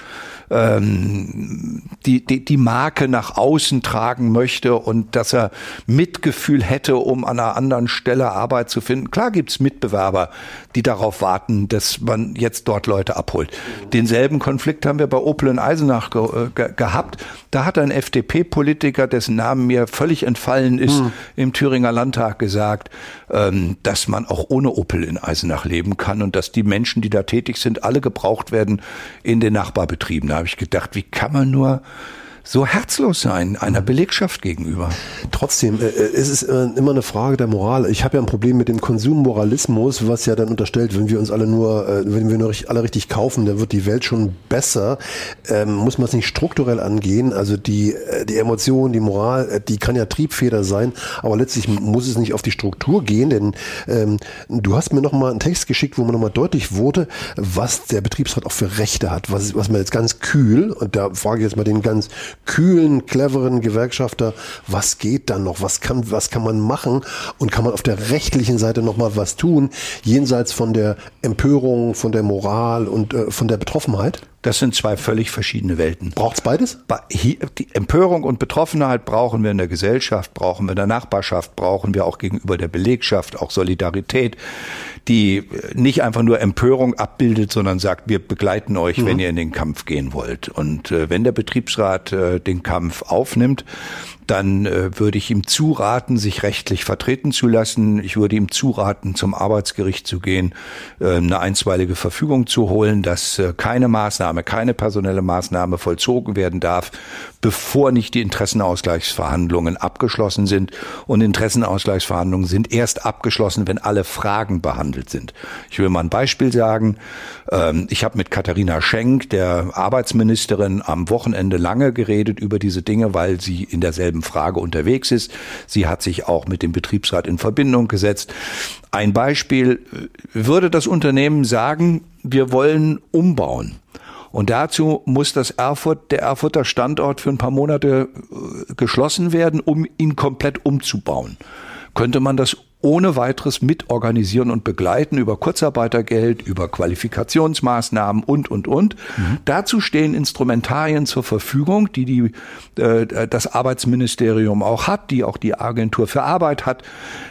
die Marke nach außen tragen möchte und dass er Mitgefühl hätte, um an einer anderen Stelle Arbeit zu finden. Klar gibt's Mitbewerber, die darauf warten, dass man jetzt dort Leute abholt. Denselben Konflikt haben wir bei Opel in Eisenach gehabt. Da hat ein FDP-Politiker, dessen Namen mir völlig entfallen ist, im Thüringer Landtag gesagt, dass man auch ohne Opel in Eisenach leben kann und dass die Menschen, die da tätig sind, alle gebraucht werden in den Nachbarbetrieben. Da habe ich gedacht, wie kann man nur so herzlos sein einer Belegschaft gegenüber? Trotzdem, es ist immer eine Frage der Moral. Ich habe ja ein Problem mit dem Konsummoralismus, was ja dann unterstellt, wenn wir nur alle richtig kaufen, dann wird die Welt schon besser. Muss man es nicht strukturell angehen? Also die Emotion, die Moral, die kann ja Triebfeder sein, aber letztlich muss es nicht auf die Struktur gehen, denn du hast mir nochmal einen Text geschickt, wo mir nochmal deutlich wurde, was der Betriebsrat auch für Rechte hat, was man jetzt ganz kühl, und da frage ich jetzt mal den ganz kühlen, cleveren Gewerkschafter, was geht dann noch? Was kann man machen? Und kann man auf der rechtlichen Seite noch mal was tun, jenseits von der Empörung, von der Moral und von der Betroffenheit? Das sind zwei völlig verschiedene Welten. Braucht's beides? Die Empörung und Betroffenheit brauchen wir in der Gesellschaft, brauchen wir in der Nachbarschaft, brauchen wir auch gegenüber der Belegschaft, auch Solidarität, die nicht einfach nur Empörung abbildet, sondern sagt, wir begleiten euch, wenn ihr in den Kampf gehen wollt. Und wenn der Betriebsrat den Kampf aufnimmt, dann würde ich ihm zuraten, sich rechtlich vertreten zu lassen. Ich würde ihm zuraten, zum Arbeitsgericht zu gehen, eine einstweilige Verfügung zu holen, dass keine personelle Maßnahme vollzogen werden darf, bevor nicht die Interessenausgleichsverhandlungen abgeschlossen sind. Und Interessenausgleichsverhandlungen sind erst abgeschlossen, wenn alle Fragen behandelt sind. Ich will mal ein Beispiel sagen. Ich habe mit Katharina Schenk, der Arbeitsministerin, am Wochenende lange geredet über diese Dinge, weil sie in derselben Frage unterwegs ist. Sie hat sich auch mit dem Betriebsrat in Verbindung gesetzt. Ein Beispiel: Würde das Unternehmen sagen, wir wollen umbauen, und dazu muss der Erfurter Standort für ein paar Monate geschlossen werden, um ihn komplett umzubauen. Könnte man das ohne weiteres mitorganisieren und begleiten über Kurzarbeitergeld, über Qualifikationsmaßnahmen und. Dazu stehen Instrumentarien zur Verfügung, die das Arbeitsministerium auch hat, die auch die Agentur für Arbeit hat.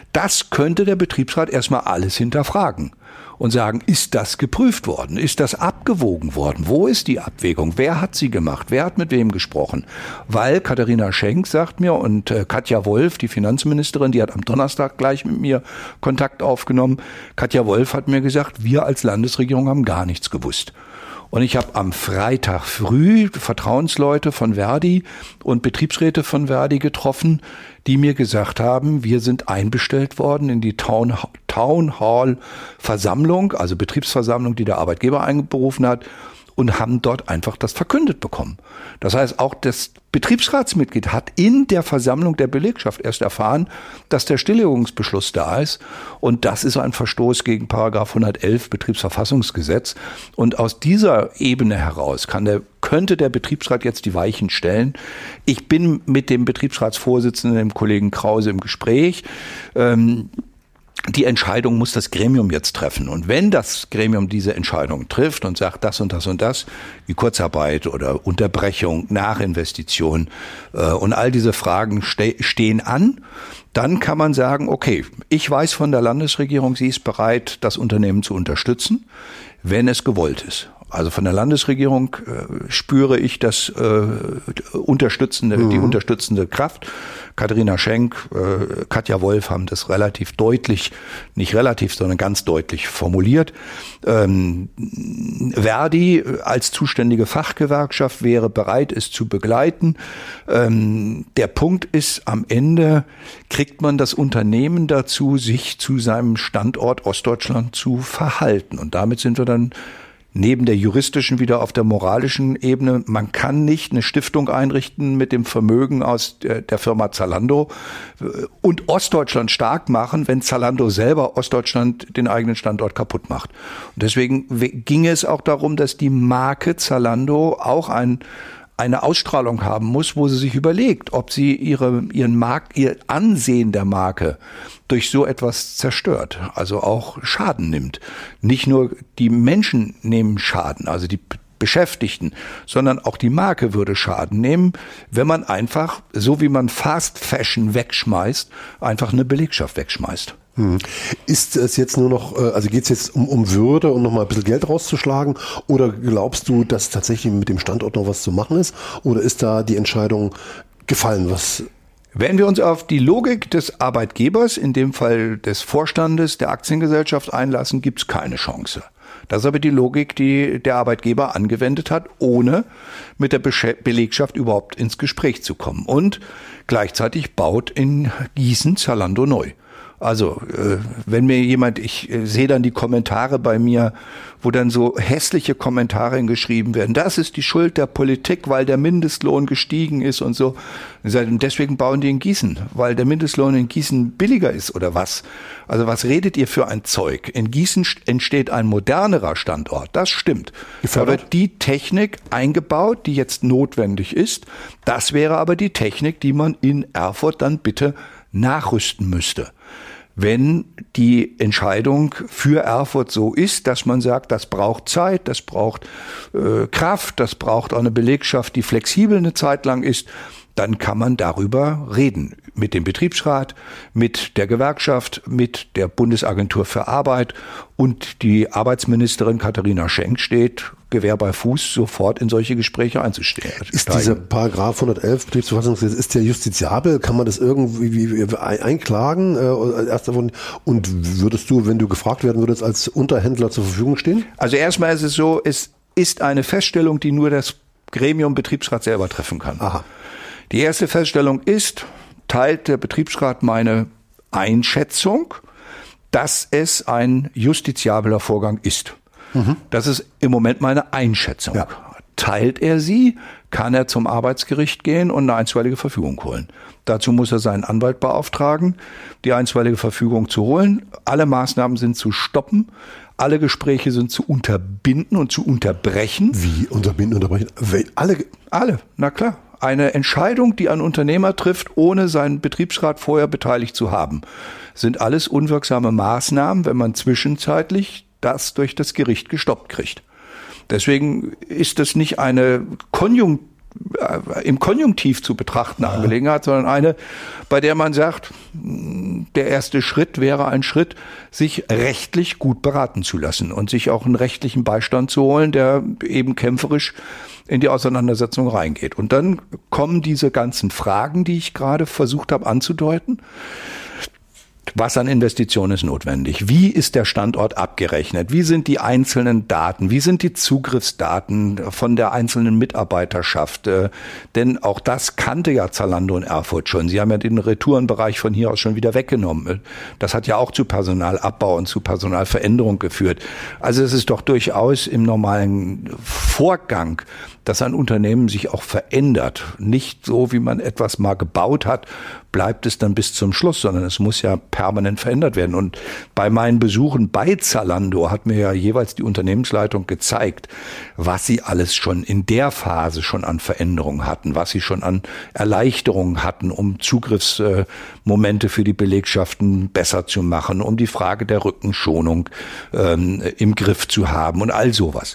Das könnte der Betriebsrat erstmal alles hinterfragen und sagen, ist das geprüft worden? Ist das abgewogen worden? Wo ist die Abwägung? Wer hat sie gemacht? Wer hat mit wem gesprochen? Weil Katharina Schenk sagt mir und Katja Wolf, die Finanzministerin, die hat am Donnerstag gleich mit mir Kontakt aufgenommen. Katja Wolf hat mir gesagt, wir als Landesregierung haben gar nichts gewusst. Und ich habe am Freitag früh Vertrauensleute von Verdi und Betriebsräte von Verdi getroffen, die mir gesagt haben, wir sind einbestellt worden in die Town Hall Versammlung, also Betriebsversammlung, die der Arbeitgeber einberufen hat, und haben dort einfach das verkündet bekommen. Das heißt, auch das Betriebsratsmitglied hat in der Versammlung der Belegschaft erst erfahren, dass der Stilllegungsbeschluss da ist. Und das ist ein Verstoß gegen Paragraph 111 Betriebsverfassungsgesetz. Und aus dieser Ebene heraus könnte der Betriebsrat jetzt die Weichen stellen. Ich bin mit dem Betriebsratsvorsitzenden, dem Kollegen Krause, im Gespräch. Die Entscheidung muss das Gremium jetzt treffen. Und wenn das Gremium diese Entscheidung trifft und sagt, das und das und das, wie Kurzarbeit oder Unterbrechung, Nachinvestition und all diese Fragen stehen an, dann kann man sagen, okay, ich weiß von der Landesregierung, sie ist bereit, das Unternehmen zu unterstützen, wenn es gewollt ist. Also von der Landesregierung spüre ich das die unterstützende Kraft. Katharina Schenk, Katja Wolf haben das relativ deutlich, nicht relativ, sondern ganz deutlich formuliert. Verdi als zuständige Fachgewerkschaft wäre bereit, es zu begleiten. Der Punkt ist, am Ende kriegt man das Unternehmen dazu, sich zu seinem Standort Ostdeutschland zu verhalten. Und damit sind wir dann neben der juristischen wieder auf der moralischen Ebene. Man kann nicht eine Stiftung einrichten mit dem Vermögen aus der Firma Zalando und Ostdeutschland stark machen, wenn Zalando selber Ostdeutschland den eigenen Standort kaputt macht. Und deswegen ging es auch darum, dass die Marke Zalando auch eine Ausstrahlung haben muss, wo sie sich überlegt, ob sie ihr Ansehen der Marke durch so etwas zerstört, also auch Schaden nimmt. Nicht nur die Menschen nehmen Schaden, also die Beschäftigten, sondern auch die Marke würde Schaden nehmen, wenn man einfach, so wie man Fast Fashion wegschmeißt, einfach eine Belegschaft wegschmeißt. Ist es jetzt nur noch, also geht es jetzt um Würde und nochmal ein bisschen Geld rauszuschlagen, oder glaubst du, dass tatsächlich mit dem Standort noch was zu machen ist, oder ist da die Entscheidung gefallen? Wenn wir uns auf die Logik des Arbeitgebers, in dem Fall des Vorstandes der Aktiengesellschaft einlassen, gibt es keine Chance. Das ist aber die Logik, die der Arbeitgeber angewendet hat, ohne mit der Belegschaft überhaupt ins Gespräch zu kommen. Und gleichzeitig baut in Gießen Zalando neu. Also, wenn mir jemand, ich sehe dann die Kommentare bei mir, wo dann so hässliche Kommentare geschrieben werden. Das ist die Schuld der Politik, weil der Mindestlohn gestiegen ist und so. Und deswegen bauen die in Gießen, weil der Mindestlohn in Gießen billiger ist oder was? Also was redet ihr für ein Zeug? In Gießen entsteht ein modernerer Standort. Das stimmt. Da wird die Technik eingebaut, die jetzt notwendig ist. Das wäre aber die Technik, die man in Erfurt dann bitte nachrüsten müsste. Wenn die Entscheidung für Erfurt so ist, dass man sagt, das braucht Zeit, das braucht Kraft, das braucht auch eine Belegschaft, die flexibel eine Zeit lang ist, dann kann man darüber reden. Mit dem Betriebsrat, mit der Gewerkschaft, mit der Bundesagentur für Arbeit, und die Arbeitsministerin Katharina Schenk steht Gewehr bei Fuß, sofort in solche Gespräche einzusteigen. Ist dieser Paragraph 111 Betriebsverfassungsgesetz, ist der justiziabel? Kann man das irgendwie einklagen? Und würdest du, wenn du gefragt werden würdest, als Unterhändler zur Verfügung stehen? Also erstmal ist es so, es ist eine Feststellung, die nur das Gremium Betriebsrat selber treffen kann. Aha. Die erste Feststellung ist, teilt der Betriebsrat meine Einschätzung, dass es ein justiziabler Vorgang ist. Das ist im Moment meine Einschätzung. Ja. Teilt er sie, kann er zum Arbeitsgericht gehen und eine einstweilige Verfügung holen. Dazu muss er seinen Anwalt beauftragen, die einstweilige Verfügung zu holen. Alle Maßnahmen sind zu stoppen. Alle Gespräche sind zu unterbinden und zu unterbrechen. Wie unterbinden, unterbrechen? Alle, na klar. Eine Entscheidung, die ein Unternehmer trifft, ohne seinen Betriebsrat vorher beteiligt zu haben, sind alles unwirksame Maßnahmen, wenn man zwischenzeitlich das durch das Gericht gestoppt kriegt. Deswegen ist das nicht eine im Konjunktiv zu betrachtende Angelegenheit, sondern eine, bei der man sagt, der erste Schritt wäre ein Schritt, sich rechtlich gut beraten zu lassen und sich auch einen rechtlichen Beistand zu holen, der eben kämpferisch in die Auseinandersetzung reingeht. Und dann kommen diese ganzen Fragen, die ich gerade versucht habe anzudeuten. Was an Investitionen ist notwendig? Wie ist der Standort abgerechnet? Wie sind die einzelnen Daten? Wie sind die Zugriffsdaten von der einzelnen Mitarbeiterschaft? Denn auch das kannte ja Zalando in Erfurt schon. Sie haben ja den Retourenbereich von hier aus schon wieder weggenommen. Das hat ja auch zu Personalabbau und zu Personalveränderung geführt. Also es ist doch durchaus im normalen Vorgang, dass ein Unternehmen sich auch verändert. Nicht so, wie man etwas mal gebaut hat, bleibt es dann bis zum Schluss, sondern es muss ja permanent verändert werden. Und bei meinen Besuchen bei Zalando hat mir ja jeweils die Unternehmensleitung gezeigt, was sie alles schon in der Phase schon an Veränderungen hatten, was sie schon an Erleichterungen hatten, um Zugriffsmomente für die Belegschaften besser zu machen, um die Frage der Rückenschonung im Griff zu haben und all sowas.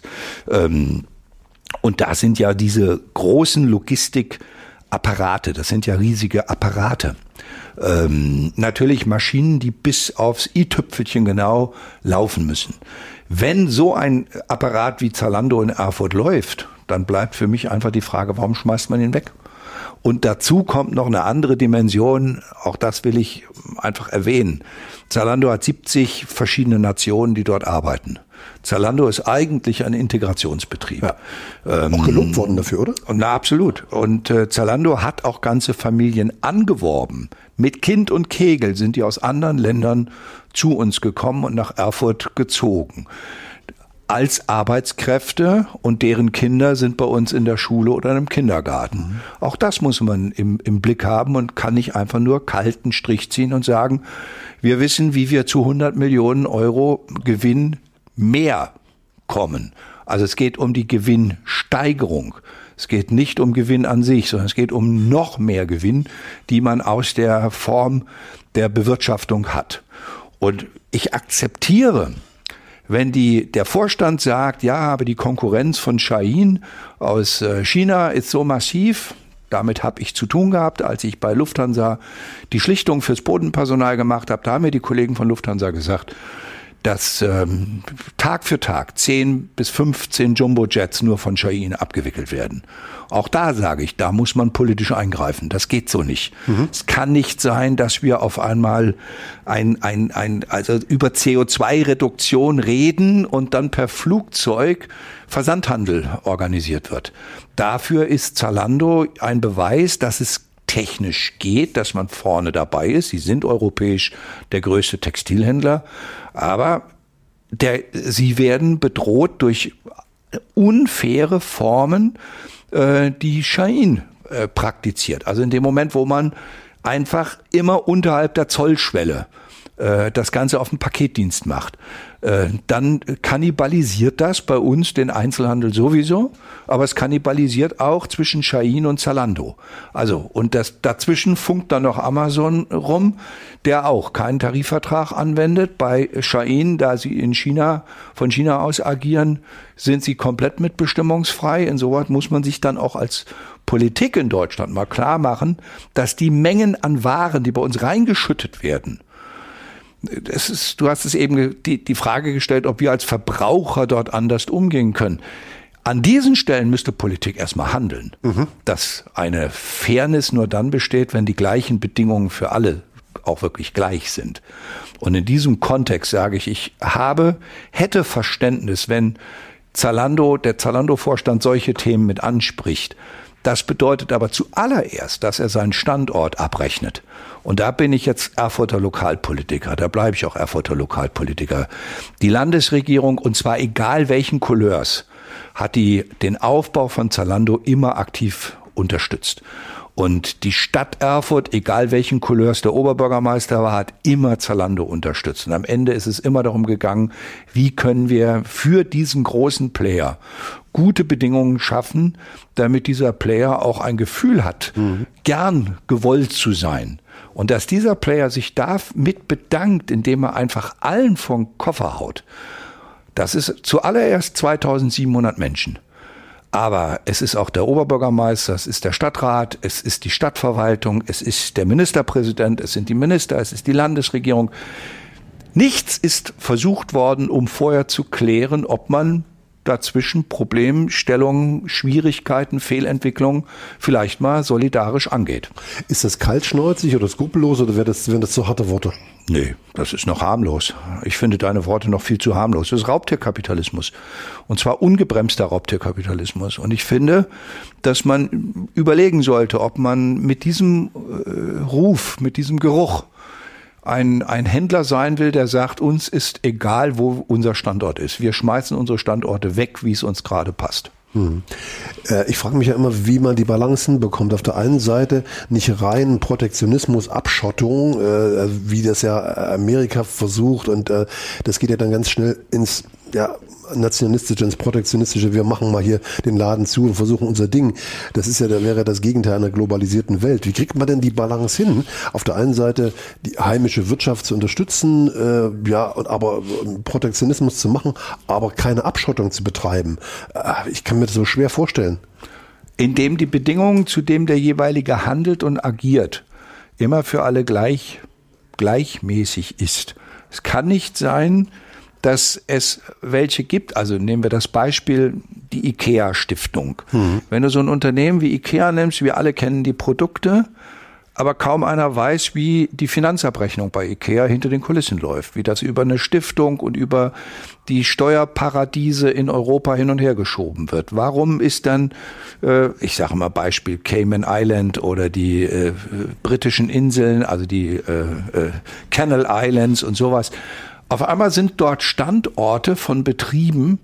Und da sind ja diese großen Logistikapparate, das sind ja riesige Apparate. Natürlich Maschinen, die bis aufs i-Tüpfelchen genau laufen müssen. Wenn so ein Apparat wie Zalando in Erfurt läuft, dann bleibt für mich einfach die Frage, warum schmeißt man ihn weg? Und dazu kommt noch eine andere Dimension, auch das will ich einfach erwähnen. Zalando hat 70 verschiedene Nationen, die dort arbeiten. Zalando ist eigentlich ein Integrationsbetrieb. Ja. Auch gelobt worden dafür, oder? Na, absolut. Und Zalando hat auch ganze Familien angeworben. Mit Kind und Kegel sind die aus anderen Ländern zu uns gekommen und nach Erfurt gezogen. Als Arbeitskräfte, und deren Kinder sind bei uns in der Schule oder im Kindergarten. Auch das muss man im Blick haben und kann nicht einfach nur kalten Strich ziehen und sagen, wir wissen, wie wir zu 100 Millionen Euro Gewinn mehr kommen. Also es geht um die Gewinnsteigerung. Es geht nicht um Gewinn an sich, sondern es geht um noch mehr Gewinn, die man aus der Form der Bewirtschaftung hat. Und ich akzeptiere, wenn der Vorstand sagt, ja, aber die Konkurrenz von Shein aus China ist so massiv, damit habe ich zu tun gehabt, als ich bei Lufthansa die Schlichtung fürs Bodenpersonal gemacht habe. Da haben mir die Kollegen von Lufthansa gesagt, dass Tag für Tag 10 bis 15 Jumbo-Jets nur von Shein abgewickelt werden. Auch da sage ich, da muss man politisch eingreifen. Das geht so nicht. Es kann nicht sein, dass wir auf einmal also über CO2-Reduktion reden und dann per Flugzeug Versandhandel organisiert wird. Dafür ist Zalando ein Beweis, dass es technisch geht, dass man vorne dabei ist. Sie sind europäisch der größte Textilhändler, aber sie werden bedroht durch unfaire Formen, die Shein praktiziert. Also in dem Moment, wo man einfach immer unterhalb der Zollschwelle das Ganze auf den Paketdienst macht, dann kannibalisiert das bei uns den Einzelhandel sowieso, aber es kannibalisiert auch zwischen Shein und Zalando. Also, und dazwischen funkt dann noch Amazon rum, der auch keinen Tarifvertrag anwendet. Bei Shein, da sie von China aus agieren, sind sie komplett mitbestimmungsfrei. Insoweit muss man sich dann auch als Politik in Deutschland mal klar machen, dass die Mengen an Waren, die bei uns reingeschüttet werden, du hast es eben die Frage gestellt, ob wir als Verbraucher dort anders umgehen können. An diesen Stellen müsste Politik erstmal handeln. Dass eine Fairness nur dann besteht, wenn die gleichen Bedingungen für alle auch wirklich gleich sind. Und in diesem Kontext sage ich, hätte Verständnis, wenn der Zalando-Vorstand solche Themen mit anspricht. Das bedeutet aber zuallererst, dass er seinen Standort abrechnet. Und da bin ich jetzt Erfurter Lokalpolitiker, da bleibe ich auch Erfurter Lokalpolitiker. Die Landesregierung, und zwar egal welchen Couleurs, hat den Aufbau von Zalando immer aktiv unterstützt. Und die Stadt Erfurt, egal welchen Couleurs der Oberbürgermeister war, hat immer Zalando unterstützt. Und am Ende ist es immer darum gegangen, wie können wir für diesen großen Player gute Bedingungen schaffen, damit dieser Player auch ein Gefühl hat, gern gewollt zu sein. Und dass dieser Player sich damit bedankt, indem er einfach allen vom Koffer haut. Das ist zuallererst 2700 Menschen. Aber es ist auch der Oberbürgermeister, es ist der Stadtrat, es ist die Stadtverwaltung, es ist der Ministerpräsident, es sind die Minister, es ist die Landesregierung. Nichts ist versucht worden, um vorher zu klären, ob man dazwischen Problemstellungen, Schwierigkeiten, Fehlentwicklungen vielleicht mal solidarisch angeht. Ist das kaltschnäuzig oder skrupellos oder wären das so harte Worte? Nee, das ist noch harmlos. Ich finde deine Worte noch viel zu harmlos. Das ist Raubtierkapitalismus. Und zwar ungebremster Raubtierkapitalismus. Und ich finde, dass man überlegen sollte, ob man mit diesem Ruf, mit diesem Geruch ein Händler sein will, der sagt, uns ist egal, wo unser Standort ist. Wir schmeißen unsere Standorte weg, wie es uns gerade passt. Ich frage mich ja immer, wie man die Balancen bekommt. Auf der einen Seite nicht rein Protektionismus, Abschottung, wie das ja Amerika versucht, und das geht ja dann ganz schnell ins nationalistische, ins protektionistische. Wir machen mal hier den Laden zu und versuchen unser Ding. Das ist ja, da wäre das Gegenteil einer globalisierten Welt. Wie kriegt man denn die Balance hin? Auf der einen Seite die heimische Wirtschaft zu unterstützen, aber Protektionismus zu machen, aber keine Abschottung zu betreiben. Ich kann mir das so schwer vorstellen. Indem die Bedingungen, zu denen der jeweilige handelt und agiert, immer für alle gleichmäßig ist. Es kann nicht sein, dass es welche gibt, also nehmen wir das Beispiel, die IKEA-Stiftung. Wenn du so ein Unternehmen wie IKEA nimmst, wir alle kennen die Produkte, aber kaum einer weiß, wie die Finanzabrechnung bei IKEA hinter den Kulissen läuft, wie das über eine Stiftung und über die Steuerparadiese in Europa hin und her geschoben wird. Warum ist dann, ich sage mal Beispiel Cayman Island oder die britischen Inseln, also die Channel Islands und sowas, auf einmal sind dort Standorte von Betrieben,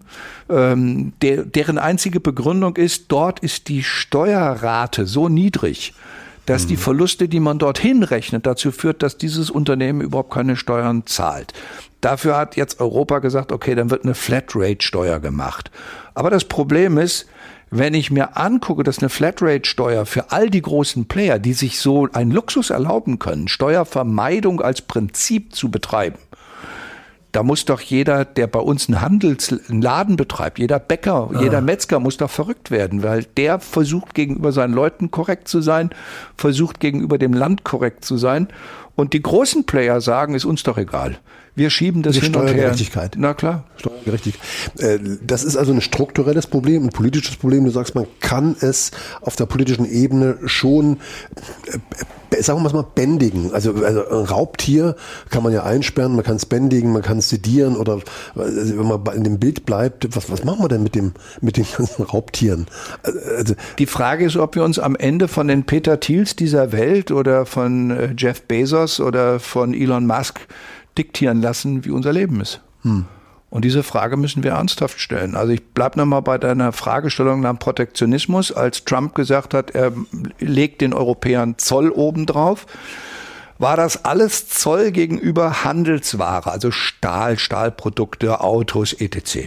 deren einzige Begründung ist, dort ist die Steuerrate so niedrig, dass die Verluste, die man dorthin rechnet, dazu führt, dass dieses Unternehmen überhaupt keine Steuern zahlt. Dafür hat jetzt Europa gesagt, okay, dann wird eine Flatrate-Steuer gemacht. Aber das Problem ist, wenn ich mir angucke, dass eine Flatrate-Steuer für all die großen Player, die sich so einen Luxus erlauben können, Steuervermeidung als Prinzip zu betreiben, da muss doch jeder, der bei uns einen Laden betreibt, jeder Bäcker, jeder Metzger muss doch verrückt werden, weil der versucht gegenüber seinen Leuten korrekt zu sein, versucht gegenüber dem Land korrekt zu sein. Und die großen Player sagen, ist uns doch egal. Wir schieben das hin und her. Steuergerechtigkeit. Na klar. Steuergerechtigkeit. Das ist also ein strukturelles Problem, ein politisches Problem. Du sagst, man kann es auf der politischen Ebene schon, sagen wir mal, bändigen. Also ein Raubtier kann man ja einsperren, man kann es bändigen, man kann es sedieren oder wenn man in dem Bild bleibt, was machen wir denn mit den ganzen Raubtieren? Also, die Frage ist, ob wir uns am Ende von den Peter Thiels dieser Welt oder von Jeff Bezos oder von Elon Musk diktieren lassen, wie unser Leben ist. Und diese Frage müssen wir ernsthaft stellen. Also ich bleibe nochmal bei deiner Fragestellung nach Protektionismus. Als Trump gesagt hat, er legt den Europäern Zoll obendrauf, war das alles Zoll gegenüber Handelsware, also Stahl, Stahlprodukte, Autos, etc.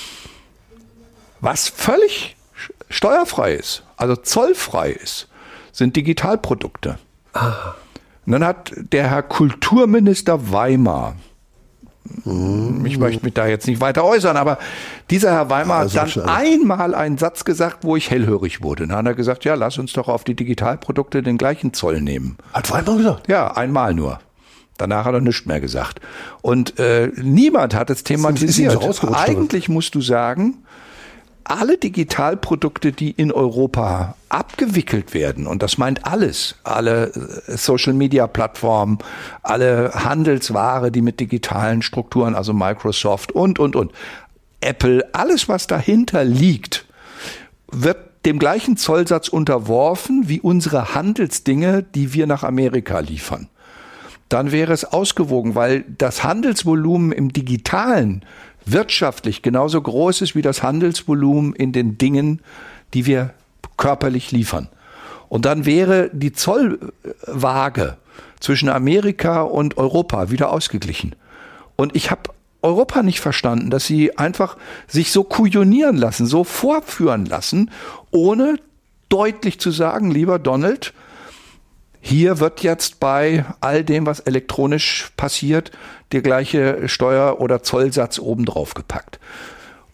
Was völlig steuerfrei ist, also zollfrei ist, sind Digitalprodukte. Und dann hat der Herr Kulturminister Weimar, ich möchte mich da jetzt nicht weiter äußern, aber dieser Herr Weimar hat dann einmal einen Satz gesagt, wo ich hellhörig wurde. Dann hat er gesagt, ja, lass uns doch auf die Digitalprodukte den gleichen Zoll nehmen. Hat Weimar gesagt? Ja, einmal nur. Danach hat er nichts mehr gesagt. Und niemand hat es thematisiert. Eigentlich musst du sagen, alle Digitalprodukte, die in Europa abgewickelt werden, und das meint alles, alle Social-Media-Plattformen, alle Handelsware, die mit digitalen Strukturen, also Microsoft und, Apple, alles, was dahinter liegt, wird dem gleichen Zollsatz unterworfen wie unsere Handelsdinge, die wir nach Amerika liefern. Dann wäre es ausgewogen, weil das Handelsvolumen im Digitalen wirtschaftlich genauso groß ist wie das Handelsvolumen in den Dingen, die wir körperlich liefern. Und dann wäre die Zollwaage zwischen Amerika und Europa wieder ausgeglichen. Und ich habe Europa nicht verstanden, dass sie einfach sich so kujonieren lassen, so vorführen lassen, ohne deutlich zu sagen, lieber Donald, hier wird jetzt bei all dem, was elektronisch passiert, der gleiche Steuer- oder Zollsatz obendrauf gepackt.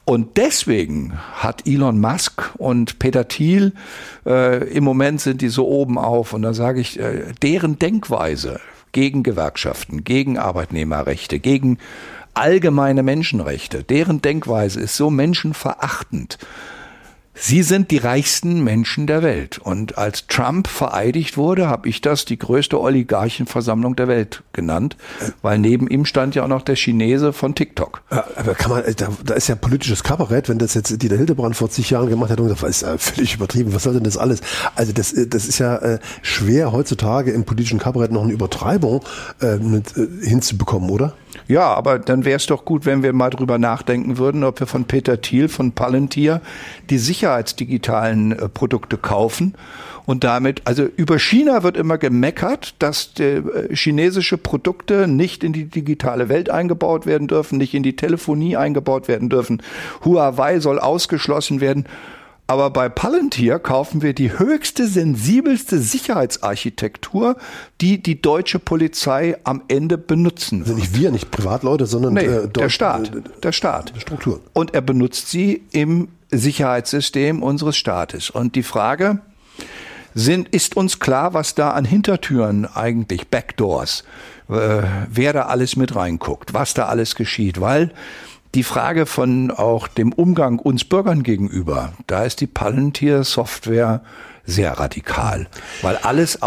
Und deswegen hat Elon Musk und Peter Thiel, im Moment sind die so oben auf. Und da sage ich, deren Denkweise gegen Gewerkschaften, gegen Arbeitnehmerrechte, gegen allgemeine Menschenrechte, deren Denkweise ist so menschenverachtend. Sie sind die reichsten Menschen der Welt. Und als Trump vereidigt wurde, habe ich das die größte Oligarchenversammlung der Welt genannt, weil neben ihm stand ja auch noch der Chinese von TikTok. Aber da ist ja politisches Kabarett, wenn das jetzt Dieter Hildebrand vor 10 Jahren gemacht hat und gesagt, das ist ja völlig übertrieben, was soll denn das alles? Also das ist ja schwer heutzutage im politischen Kabarett noch eine Übertreibung hinzubekommen, oder? Ja, aber dann wäre es doch gut, wenn wir mal drüber nachdenken würden, ob wir von Peter Thiel, von Palantir die sicherheitsdigitalen Produkte kaufen und damit, also über China wird immer gemeckert, dass chinesische Produkte nicht in die digitale Welt eingebaut werden dürfen, nicht in die Telefonie eingebaut werden dürfen. Huawei soll ausgeschlossen werden. Aber bei Palantir kaufen wir die höchste, sensibelste Sicherheitsarchitektur, die die deutsche Polizei am Ende benutzen wird. Also nicht wir, nicht Privatleute, sondern der Staat. Der Staat. Struktur. Und er benutzt sie im Sicherheitssystem unseres Staates. Und die Frage, ist uns klar, was da an Hintertüren eigentlich, Backdoors, wer da alles mit reinguckt, was da alles geschieht, weil die Frage von auch dem Umgang uns Bürgern gegenüber, da ist die Palantir-Software sehr radikal, weil alles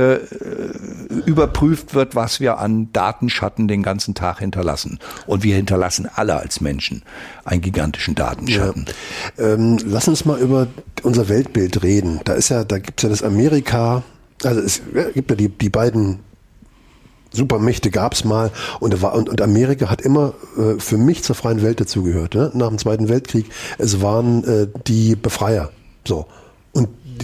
überprüft wird, was wir an Datenschatten den ganzen Tag hinterlassen. Und wir hinterlassen alle als Menschen einen gigantischen Datenschatten. Ja. Lass uns mal über unser Weltbild reden. Da gibt's ja das Amerika, also es gibt ja die beiden Supermächte gab's mal und Amerika hat immer für mich zur freien Welt dazugehört. Ne? Nach dem Zweiten Weltkrieg, es waren die Befreier. So. Und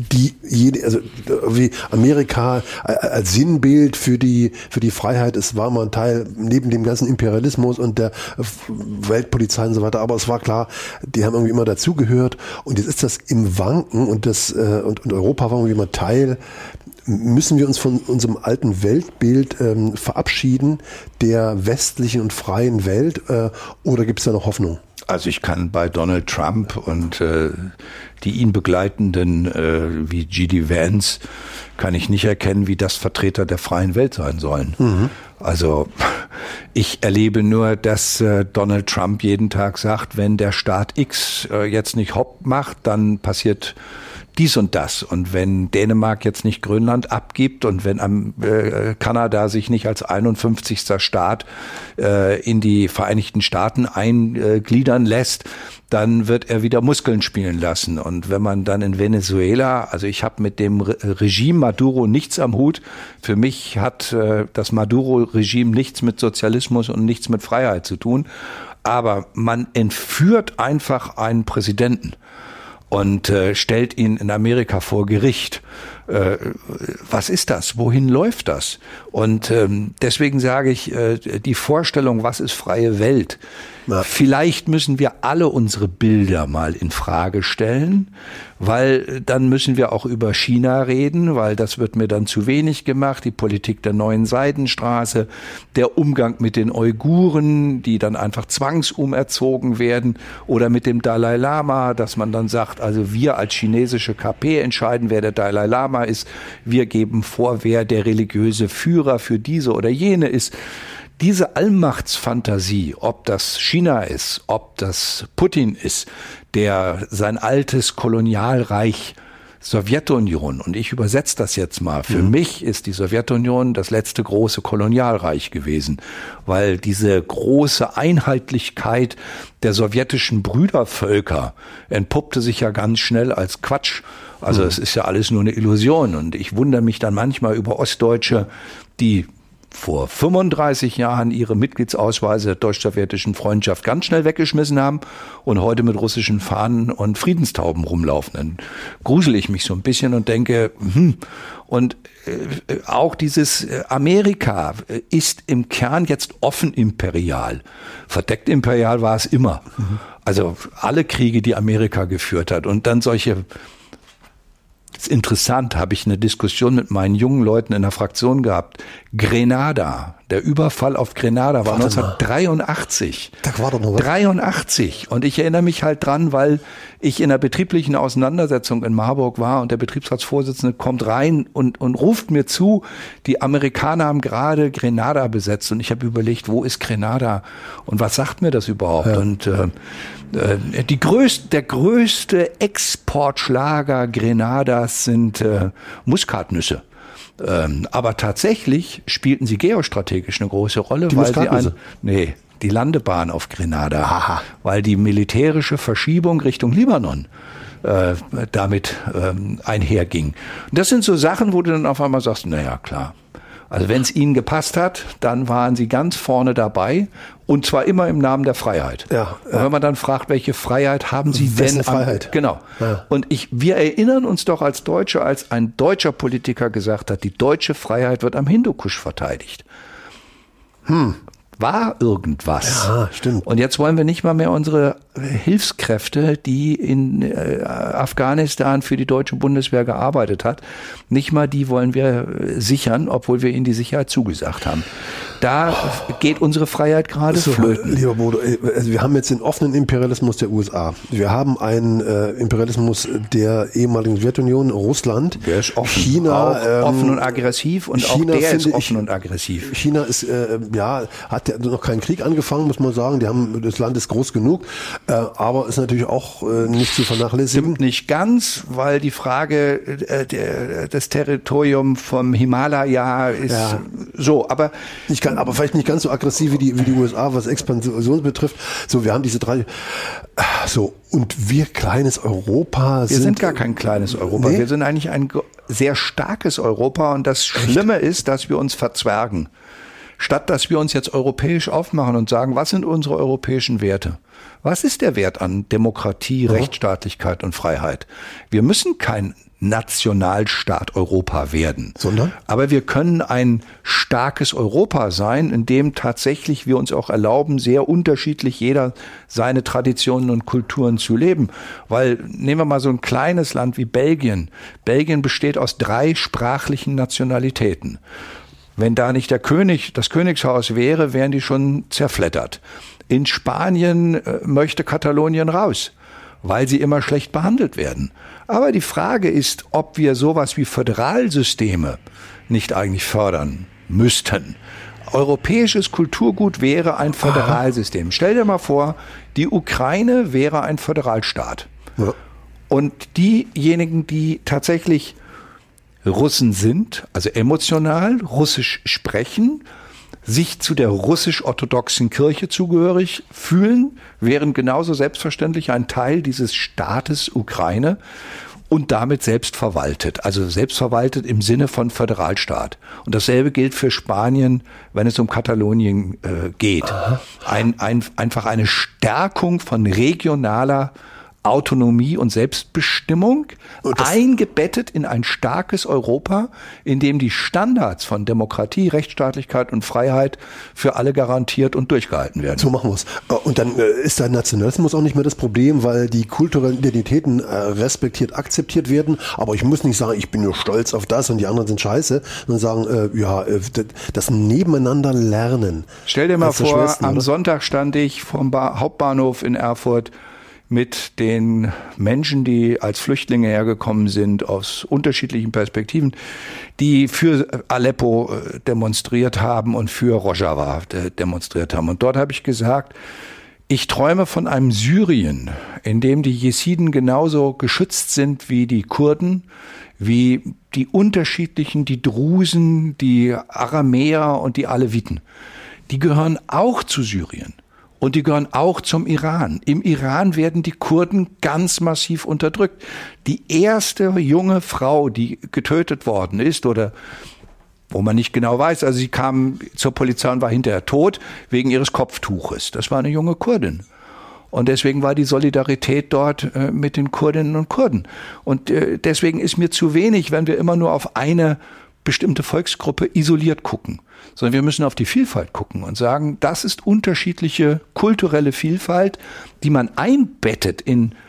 wie Amerika als Sinnbild für die Freiheit, es war mal ein Teil neben dem ganzen Imperialismus und der Weltpolizei und so weiter, aber es war klar, die haben irgendwie immer dazugehört und jetzt ist das im Wanken und und Europa war irgendwie mal Teil. Müssen wir uns von unserem alten Weltbild verabschieden, der westlichen und freien Welt, oder gibt es da noch Hoffnung? Also ich kann bei Donald Trump und die ihn begleitenden wie G.D. Vance kann ich nicht erkennen, wie das Vertreter der freien Welt sein sollen. Mhm. Also ich erlebe nur, dass Donald Trump jeden Tag sagt, wenn der Staat X jetzt nicht hopp macht, dann passiert dies und das. Und wenn Dänemark jetzt nicht Grönland abgibt und wenn Kanada sich nicht als 51. Staat in die Vereinigten Staaten eingliedern lässt, dann wird er wieder Muskeln spielen lassen. Und wenn man dann in Venezuela, also ich habe mit dem Regime Maduro nichts am Hut. Für mich hat das Maduro-Regime nichts mit Sozialismus und nichts mit Freiheit zu tun. Aber man entführt einfach einen Präsidenten und stellt ihn in Amerika vor Gericht. Was ist das? Wohin läuft das? Und deswegen sage ich, die Vorstellung, was ist freie Welt? Ja. Vielleicht müssen wir alle unsere Bilder mal in Frage stellen, weil dann müssen wir auch über China reden, weil das wird mir dann zu wenig gemacht. Die Politik der neuen Seidenstraße, der Umgang mit den Uiguren, die dann einfach zwangsumerzogen werden, oder mit dem Dalai Lama, dass man dann sagt, also wir als chinesische KP entscheiden, wer der Dalai Lama ist. Wir geben vor, wer der religiöse Führer für diese oder jene ist. Diese Allmachtsfantasie, ob das China ist, ob das Putin ist, der sein altes Kolonialreich Sowjetunion, und ich übersetze das jetzt mal, für mich ist die Sowjetunion das letzte große Kolonialreich gewesen, weil diese große Einheitlichkeit der sowjetischen Brüdervölker entpuppte sich ja ganz schnell als Quatsch. Also es ist ja alles nur eine Illusion, und ich wundere mich dann manchmal über Ostdeutsche, die vor 35 Jahren ihre Mitgliedsausweise der deutsch-sowjetischen Freundschaft ganz schnell weggeschmissen haben und heute mit russischen Fahnen und Friedenstauben rumlaufen. Dann grusel ich mich so ein bisschen und denke, und auch dieses Amerika ist im Kern jetzt offen imperial. Verdeckt imperial war es immer. Also alle Kriege, die Amerika geführt hat, und dann solche Das ist interessant, habe ich eine Diskussion mit meinen jungen Leuten in der Fraktion gehabt. Grenada, der Überfall auf Grenada war 1983. Da war doch noch was. 83. Und ich erinnere mich halt dran, weil ich in einer betrieblichen Auseinandersetzung in Marburg war und der Betriebsratsvorsitzende kommt rein und ruft mir zu, die Amerikaner haben gerade Grenada besetzt. Und ich habe überlegt, wo ist Grenada und was sagt mir das überhaupt? Ja. Und der größte Exportschlager Grenadas sind Muskatnüsse. Aber tatsächlich spielten sie geostrategisch eine große Rolle, die Landebahn auf Grenada, aha, weil die militärische Verschiebung Richtung Libanon damit einherging. Und das sind so Sachen, wo du dann auf einmal sagst, naja, klar. Also wenn es ihnen gepasst hat, dann waren sie ganz vorne dabei und zwar immer im Namen der Freiheit. Ja, ja. Und wenn man dann fragt, welche Freiheit haben sie denn? Freiheit? Genau. Ja. Und wir erinnern uns doch als Deutsche, als ein deutscher Politiker gesagt hat, die deutsche Freiheit wird am Hindukusch verteidigt. War irgendwas. Ja, stimmt. Und jetzt wollen wir nicht mal mehr unsere Hilfskräfte, die in Afghanistan für die deutsche Bundeswehr gearbeitet hat, nicht mal die wollen wir sichern, obwohl wir ihnen die Sicherheit zugesagt haben. Da geht unsere Freiheit gerade flöten. Lieber Bodo, also wir haben jetzt den offenen Imperialismus der USA. Wir haben einen Imperialismus der ehemaligen Sowjetunion, Russland. Der ist offen. China. Auch offen und aggressiv und China, auch der ist offen und aggressiv. China ist, hat noch keinen Krieg angefangen, muss man sagen. Das Land ist groß genug, aber ist natürlich auch nicht zu vernachlässigen. Stimmt nicht ganz, weil die Frage des Territoriums vom Himalaya ist so, aber vielleicht nicht ganz so aggressiv wie die USA, was Expansion betrifft. So, wir haben diese drei. So, und wir kleines Europa Wir sind gar kein kleines Europa. Nee? Wir sind eigentlich ein sehr starkes Europa. Und das Schlimme ist, dass wir uns verzwergen. Statt dass wir uns jetzt europäisch aufmachen und sagen, was sind unsere europäischen Werte? Was ist der Wert an Demokratie, Rechtsstaatlichkeit und Freiheit? Wir müssen kein Nationalstaat Europa werden. Sondern? Aber wir können ein starkes Europa sein, in dem tatsächlich wir uns auch erlauben, sehr unterschiedlich jeder seine Traditionen und Kulturen zu leben. Weil, nehmen wir mal so ein kleines Land wie Belgien. Belgien besteht aus 3 sprachlichen Nationalitäten. Wenn da nicht das Königshaus wäre, wären die schon zerfleddert. In Spanien möchte Katalonien raus, weil sie immer schlecht behandelt werden. Aber die Frage ist, ob wir sowas wie Föderalsysteme nicht eigentlich fördern müssten. Europäisches Kulturgut wäre ein Föderalsystem. Stell dir mal vor, die Ukraine wäre ein Föderalstaat. Ja. Und diejenigen, die tatsächlich Russen sind, also emotional Russisch sprechen, sich zu der russisch-orthodoxen Kirche zugehörig fühlen, wären genauso selbstverständlich ein Teil dieses Staates Ukraine und damit selbstverwaltet. Also selbstverwaltet im Sinne von Föderalstaat. Und dasselbe gilt für Spanien, wenn es um Katalonien geht. Einfach eine Stärkung von regionaler Autonomie und Selbstbestimmung, eingebettet in ein starkes Europa, in dem die Standards von Demokratie, Rechtsstaatlichkeit und Freiheit für alle garantiert und durchgehalten werden. So machen wir es. Und dann ist der Nationalismus auch nicht mehr das Problem, weil die kulturellen Identitäten respektiert, akzeptiert werden. Aber ich muss nicht sagen, ich bin nur stolz auf das und die anderen sind scheiße, sondern sagen, das Nebeneinander lernen. Stell dir mal vor, am Sonntag stand ich vom Hauptbahnhof in Erfurt mit den Menschen, die als Flüchtlinge hergekommen sind, aus unterschiedlichen Perspektiven, die für Aleppo demonstriert haben und für Rojava demonstriert haben. Und dort habe ich gesagt, ich träume von einem Syrien, in dem die Jesiden genauso geschützt sind wie die Kurden, wie die unterschiedlichen, die Drusen, die Aramäer und die Aleviten. Die gehören auch zu Syrien. Und die gehören auch zum Iran. Im Iran werden die Kurden ganz massiv unterdrückt. Die erste junge Frau, die getötet worden ist oder wo man nicht genau weiß, also sie kam zur Polizei und war hinterher tot wegen ihres Kopftuches. Das war eine junge Kurdin. Und deswegen war die Solidarität dort mit den Kurdinnen und Kurden. Und deswegen ist mir zu wenig, wenn wir immer nur auf eine bestimmte Volksgruppe isoliert gucken, sondern wir müssen auf die Vielfalt gucken und sagen, das ist unterschiedliche kulturelle Vielfalt, die man einbettet in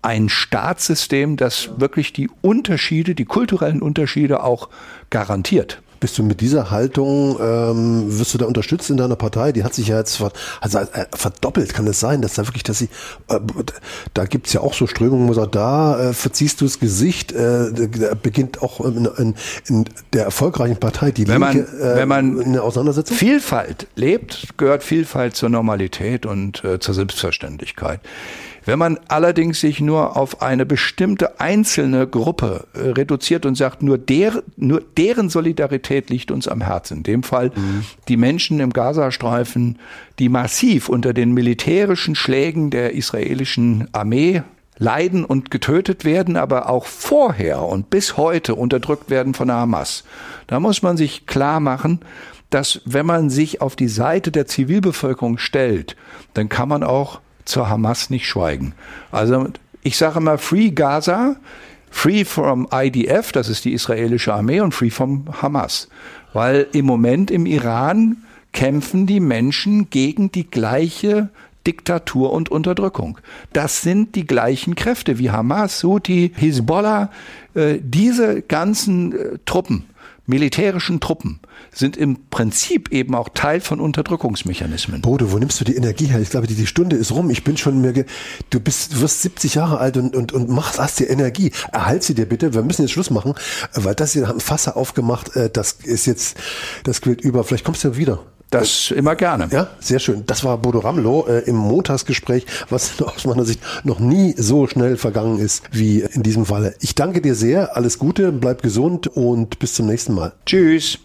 ein Staatssystem, das wirklich die Unterschiede, die kulturellen Unterschiede auch garantiert. Bist du mit dieser Haltung, wirst du da unterstützt in deiner Partei? Die hat sich ja jetzt verdoppelt. Kann es sein, dass da wirklich, da gibt es ja auch so Strömungen, wo man sagt, da verziehst du das Gesicht, da beginnt auch in der erfolgreichen Partei die Linke wenn man eine Auseinandersetzung? Vielfalt lebt, gehört Vielfalt zur Normalität und zur Selbstverständlichkeit. Wenn man allerdings sich nur auf eine bestimmte einzelne Gruppe reduziert und sagt, nur deren Solidarität liegt uns am Herzen, in dem Fall die Menschen im Gazastreifen, die massiv unter den militärischen Schlägen der israelischen Armee leiden und getötet werden, aber auch vorher und bis heute unterdrückt werden von der Hamas. Da muss man sich klar machen, dass wenn man sich auf die Seite der Zivilbevölkerung stellt, dann kann man auch zur Hamas nicht schweigen. Also ich sage immer Free Gaza, Free from IDF, das ist die israelische Armee, und Free from Hamas. Weil im Moment im Iran kämpfen die Menschen gegen die gleiche Diktatur und Unterdrückung. Das sind die gleichen Kräfte wie Hamas, Houthi, Hisbollah. Diese ganzen Truppen, militärischen Truppen, sind im Prinzip eben auch Teil von Unterdrückungsmechanismen. Bodo, wo nimmst du die Energie her? Ich glaube, die Stunde ist rum. Ich bin schon du wirst 70 Jahre alt und hast dir Energie. Erhalt sie dir bitte. Wir müssen jetzt Schluss machen, weil das hier haben Fasse aufgemacht. Das quillt über. Vielleicht kommst du wieder. Das immer gerne. Ja, sehr schön. Das war Bodo Ramelow im Montagsgespräch, was aus meiner Sicht noch nie so schnell vergangen ist wie in diesem Falle. Ich danke dir sehr. Alles Gute, bleib gesund und bis zum nächsten Mal. Tschüss.